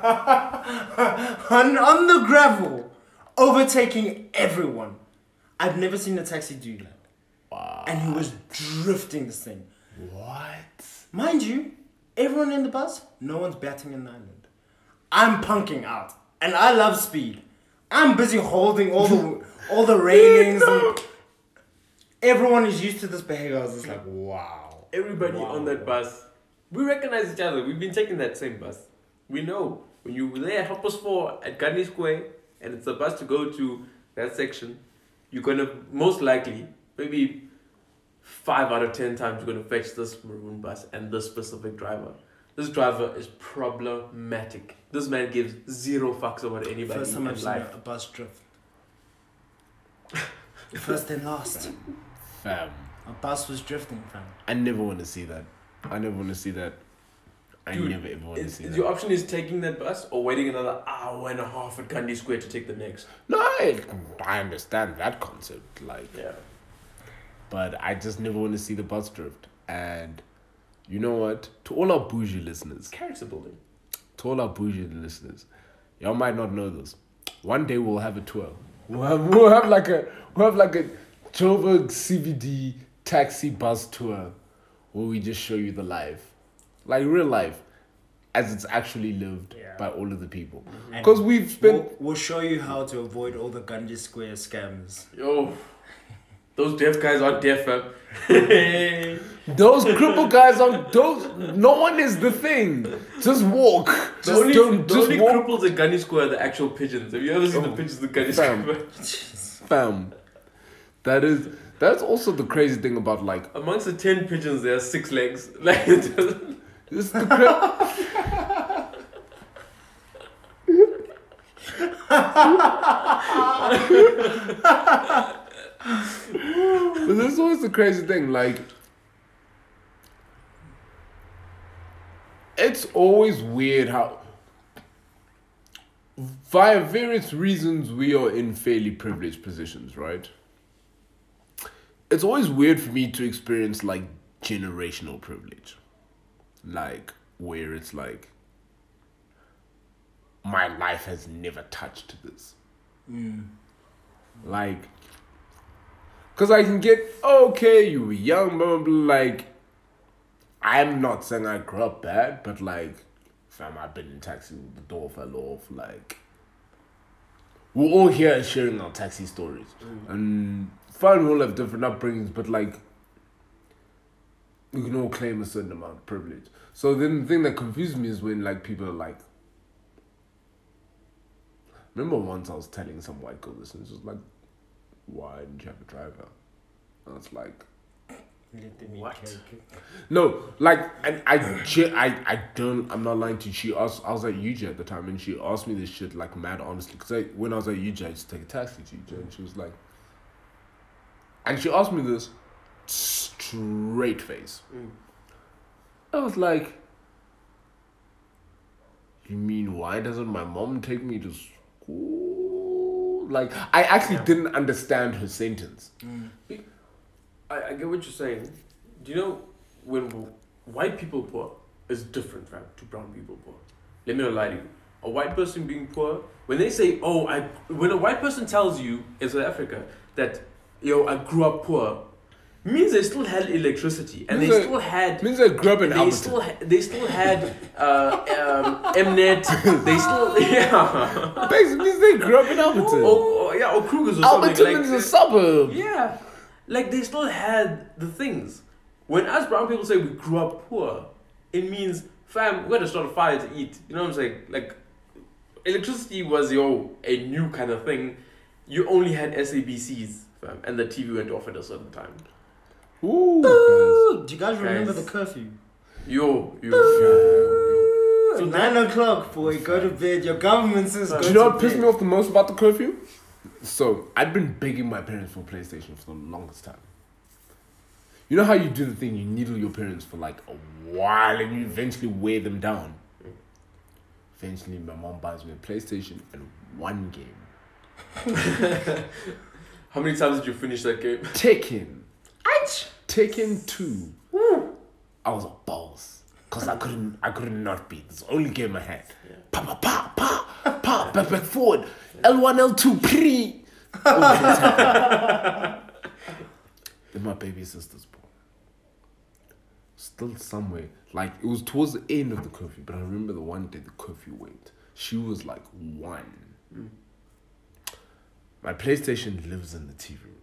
the gravel, overtaking everyone. I've never seen a taxi do that. Wow. And he was drifting this thing. What? Mind you, everyone in the bus, no one's batting an eyelid. I'm punking out, and I love speed. I'm busy holding all the railings. And everyone is used to this behavior. I was just like, wow. Everybody on that bus, we recognize each other. We've been taking that same bus. We know. when you're there at 4:30 at Gandhi Square and it's the bus to go to that section, you're gonna most likely, maybe 5 out of 10 times, you're gonna fetch this maroon bus and this specific driver. This driver is problematic. This man gives zero fucks about anybody First time in I've seen life. a bus drift. First and last. Fam. A bus was drifting, fam. I never want to see that. I never want to see that. I Dude, never ever want to see that. Your option is taking that bus or waiting another hour and a half at Gandhi Square to take the next. No, I understand that concept. Like, Yeah. but I just never want to see the bus drift. And you know what? To all our bougie listeners, Character building. to all our bougie listeners, y'all might not know this. One day we'll have a tour. We'll have like a Joburg CBD taxi bus tour where we just show you the life, like real life, as it's actually lived Yeah. by all of the people. And Because we've spent we'll show you how to avoid all the Gandhi Square scams. Yo, those deaf guys aren't deaf, fam. those cripple guys on those. No one is the thing. Just walk. The Just only just walk. cripples at Gandhi Square are the actual pigeons. Have you ever seen the pigeons at Gandhi Fam. Square? Fam. That's also the crazy thing about like Amongst the 10 pigeons, there are 6 legs. Like, it doesn't- this is the But this is always the crazy thing, like it's always weird how via various reasons we are in fairly privileged positions, right? It's always weird for me to experience like generational privilege. Like where it's like my life has never touched this. Like, because I can get, okay, you were young, blah, blah, blah, like, I'm not saying I grew up bad, but like, fam, I've been in taxi, the door fell off, like, we're all here sharing our taxi stories. And fine, we all have different upbringings, but like, we can all claim a certain amount of privilege. So then the thing that confuses me is when like people are like, remember once I was telling some white girl this, and it's just like, why didn't you have a driver? And I was like, What? no, like, and I don't, I'm not lying to you. She asked, I was at UJ at the time, and she asked me this shit, like, mad honestly. Because when I was at UJ, I used to take a taxi to UJ, and she was like, and she asked me this straight face. I was like, you mean why doesn't my mom take me to school? Like, I actually didn't understand her sentence. I get what you're saying. Do you know when white people poor is different, fam, to brown people poor? Let me not lie to you. A white person being poor, when they say, when a white person tells you in South Africa that, I grew up poor, means they still had electricity and Means they they- still had. Means I grew up in They Alberton. still had Mnet. They still Basically, means they grew up in Alberton. or Kruger's or Alberton something is a suburb. Yeah, like they still had the things. When us brown people say we grew up poor, it means fam, we gotta start a fire to eat. You know what I'm saying? Like electricity was a new kind of thing. You only had SABCs, fam, and the TV went off at a certain time. Ooh. Do you guys remember Guys. the curfew? Yo. So 9 o'clock, boy, go to bed. Your government says go Do you know to what pissed bed. me off the most about the curfew? So, I've been begging my parents for PlayStation for the longest time. You know how you do the thing, you needle your parents for like a while and you eventually wear them down? Eventually, my mom buys me a PlayStation and one game. How many times did you finish that game? Tekken. Tekken 2. I was a boss. Because I could not beat. It's the only game I had. Yeah. Pa pa pa pa pa back forward. L1, L2, pre. Then my baby sister's born. Still somewhere. Like it was towards the end of the curfew, but I remember the one day the curfew went. She was like 1. My PlayStation lives in the TV room.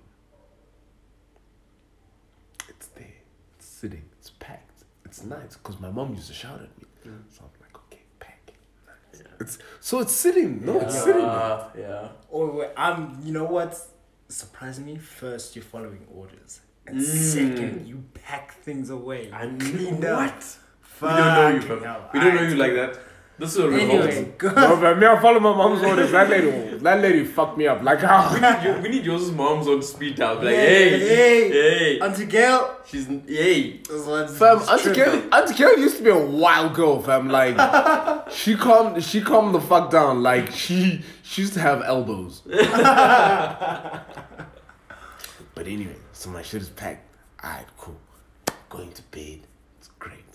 It's there. It's sitting. It's packed. It's nice because my mom used to shout at me. So I'm like, okay, pack it. Nice. It's sitting. No, it's sitting. Yeah. Or you know what? Surprisingly, first you're following orders, and second you pack things away. And cleaned up. what? We don't know you, Fucking fam. hell. We don't know you like that. This is a revolt. Anyway, go. No, but me, I follow my mom's orders. That lady fucked me up. Like how? We need yours mom's on speed dial. Like, Hey, hey. Auntie Gail. She's, hey. This one's Fam, tripping. Auntie Carol used to be a wild girl, fam. Like, she calmed the fuck down. Like, she used to have elbows. But anyway, so my shit is packed. Alright, cool. Going to bed. It's great.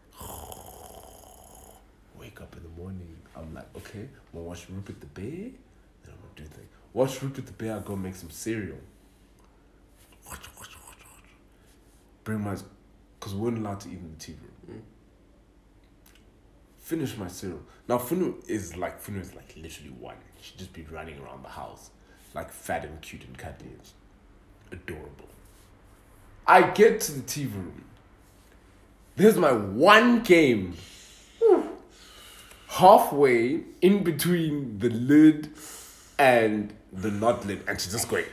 Wake up in the morning. I'm like, okay, I'm gonna watch Rupert the Bear. Then I'm gonna do things. Watch Rupert the Bear. I go make some cereal. Watch. Bring my, cause we weren't allowed to eat in the TV room. Finish my cereal. Now Funu is like literally one. She'd just be running around the house, like fat and cute and cuddly. It's adorable. I get to the TV room. There's my one game. Halfway in between the lid and the not lid, and she's just going.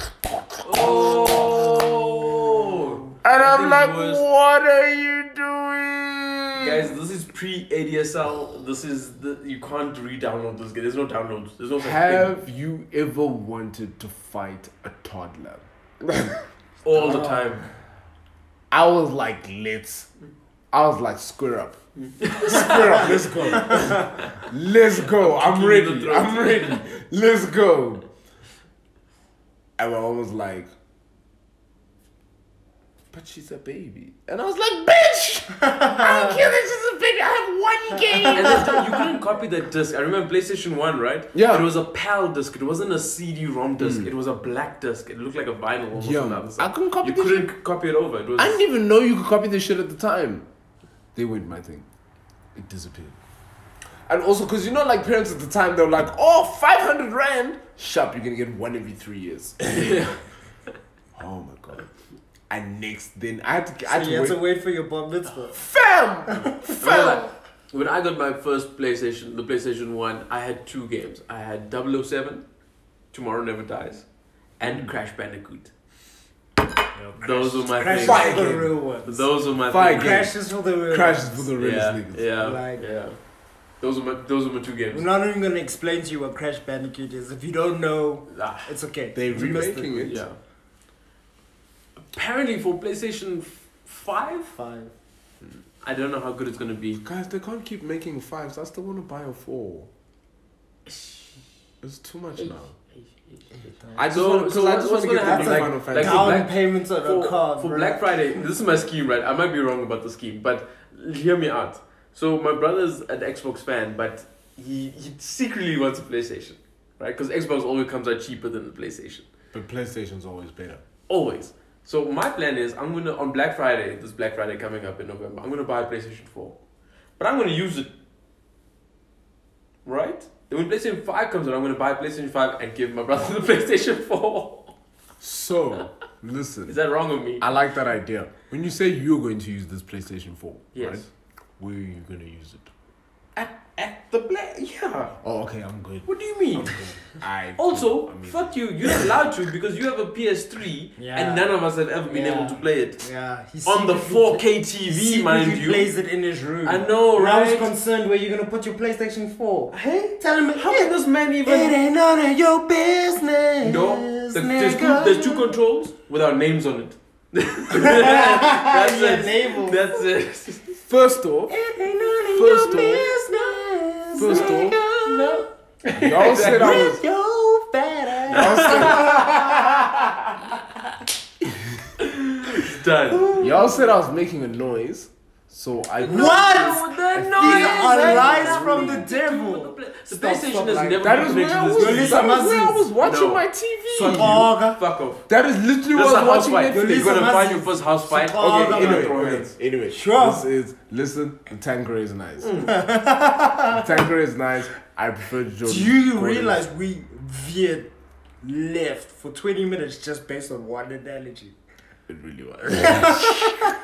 Oh. And I'm like, was- what are you doing? Guys, this is pre-ADSL. This is you can't re-download this game. There's no downloads. There's no such thing. Have you ever wanted to fight a toddler? All the time. I was like, square up. Square up, let's go. Let's go. I'm ready. Let's go. And my mom was like, but she's a baby. And I was like, bitch! I don't care that she's a baby. I have one game. And this time, you couldn't copy the disc. I remember PlayStation 1, right? Yeah. It was a PAL disc. It wasn't a CD-ROM disc. It was a black disc. It looked like a vinyl almost on the other side. I couldn't copy You this couldn't shit. copy it over. It was. I didn't even know you could copy this shit at the time. They went my thing. It disappeared. And also, because like parents at the time, they were like, oh, 500 Rand. Sharp, you're going to get one every 3 years. Oh my God. And then I had to You had to wait for your bar mitzvah. Fam! When I got my first PlayStation, the PlayStation 1, I had 2 games. I had 007, Tomorrow Never Dies, and Crash Bandicoot. Those were my Crash things. is for the real ones. Those were my Fire things. Crash is for the real Crashes ones. for the realest niggas. Yeah. Those were my 2 games. I'm not even gonna explain to you what Crash Bandicoot is. If you don't know, Ah, it's okay. They're You missed remaking it. yeah. Apparently for PlayStation 5, 5. I don't know how good it's gonna be. Guys, they can't keep making 5s. I still want to buy a 4. It's too much now. I just So- want so to what's get gonna happen? into Like- Final like Fantasy. for Down Black- payments on a car, For bro. Black Friday, this is my scheme, right? I might be wrong about the scheme, but hear me out. So my brother's an Xbox fan, but he secretly wants a PlayStation, right? Because Xbox always comes out cheaper than the PlayStation. But PlayStation's always better. Always. So my plan is I'm gonna on Black Friday, this Black Friday coming up in November, I'm gonna buy a PlayStation 4. But I'm gonna use it. Right? Then when PlayStation 5 comes out, I'm gonna buy a PlayStation 5 and give my brother the PlayStation 4. So, listen. Is that wrong of me? I like that idea. When you say you're going to use this PlayStation 4, Yes. right? Where are you going to use it? At the yeah. Oh, okay, I'm good. What do you mean? I'm good. Also, fuck you. You're not allowed to because you have a PS3 Yeah. and none of us have ever been Yeah. able to play it. Yeah, he On the secretly- 4K TV, mind secretly you. plays it in his room. I know, And I was right? concerned where you're gonna put your PlayStation 4. Hey? Tell him How can this man It even... ain't none of your business. No, nigga. there's 2 controls without names on it. That's Yeah, it. labels. That's it. First off, It ain't none of First your off- business. first off, nigga. No. y'all said I was... With your fat ass. Done. Y'all said I was making a noise, so I... What? No, These are lies from the devil. The Stop, PlayStation stop has like never That been is where I connected was, to Yo, this. listen, that is where I was watching No. my TV. Sokaga. Fuck off. That is literally This is what I a was house watching fight. Netflix. You're Listen, gonna find Mazi. your first house fight. Oh, Okay, no, anyway, Sure. this is, listen, the Tanqueray is nice. The Tanqueray is nice. I prefer Jordan. Do you Gordon. realize we veered left for 20 minutes just based on one analogy? It really was.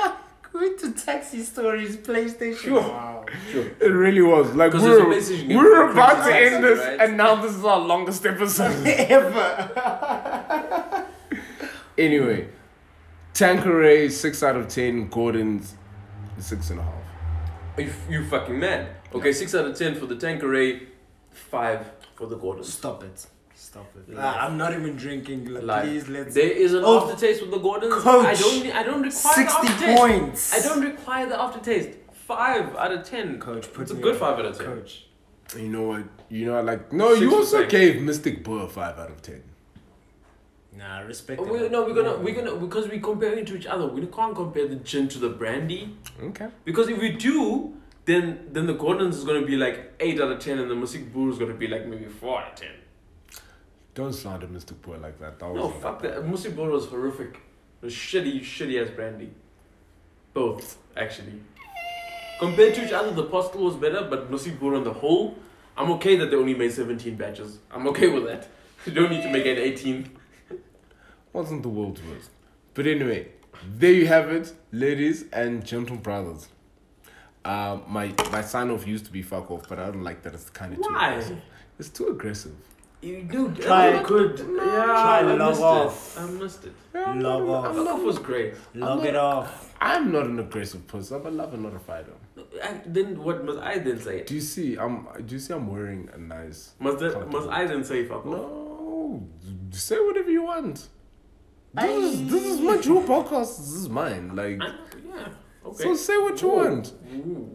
Going to Taxi Stories PlayStation. Sure. Wow. Sure. It really was. Like, Because there's a PlayStation game we're called about to Crazy end Taxi, this, right? and now this is our longest episode. Ever. Anyway, Tanqueray 6 out of 10. Gordon's 6.5. You fucking mad. Okay, 6 out of 10 for the Tanqueray, 5 for the Gordon. Stop it. Life. I'm not even drinking. Life. Please, let's. There is an Oh, aftertaste with the Gordons. Coach, I don't require the 60 aftertaste. points. I don't require the aftertaste. 5 out of 10. Coach, put It's a me good on. 5 out of 10. Coach. You know what? Like, no, you 6 also percent. gave Mystic Bull a 5 out of 10. Nah, respect Oh, it. we're gonna because we're comparing to each other. We can't compare the gin to the brandy. Okay. Because if we do, then the Gordon's is gonna be like 8 out of 10, and the Mystic Bull is gonna be like maybe 4 out of 10. Don't slander Mystic Bull like that. No, fuck that. Mystic Bull was horrific. It was shitty ass brandy. Both, actually. Compared to each other, the Postel was better, but Mystic Bull on the whole, I'm okay that they only made 17 batches. I'm okay with that. You don't need to make it 18. Wasn't the world's worst. But anyway, there you have it, ladies and gentle brothers. My sign-off used to be fuck off, but I don't like that. It's kind of too Why? aggressive. It's too aggressive. You do Try I good. Yeah, Try log off. I missed it. Yeah, Log off. Fuck off was great. Log it off. I'm not an aggressive person. I'm a lover, not a fighter. Then what must I then say? Do you see? I'm wearing a nice. Must comfortable- I then say fuck off? No, say whatever you want. This is my true podcast. This is mine. Like, Yeah. Okay. so say what you want. Ooh.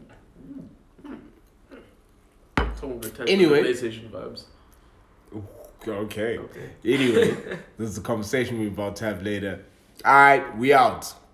Total return Anyway. to the PlayStation vibes. Okay. Anyway, this is a conversation we're about to have later. Alright, we out.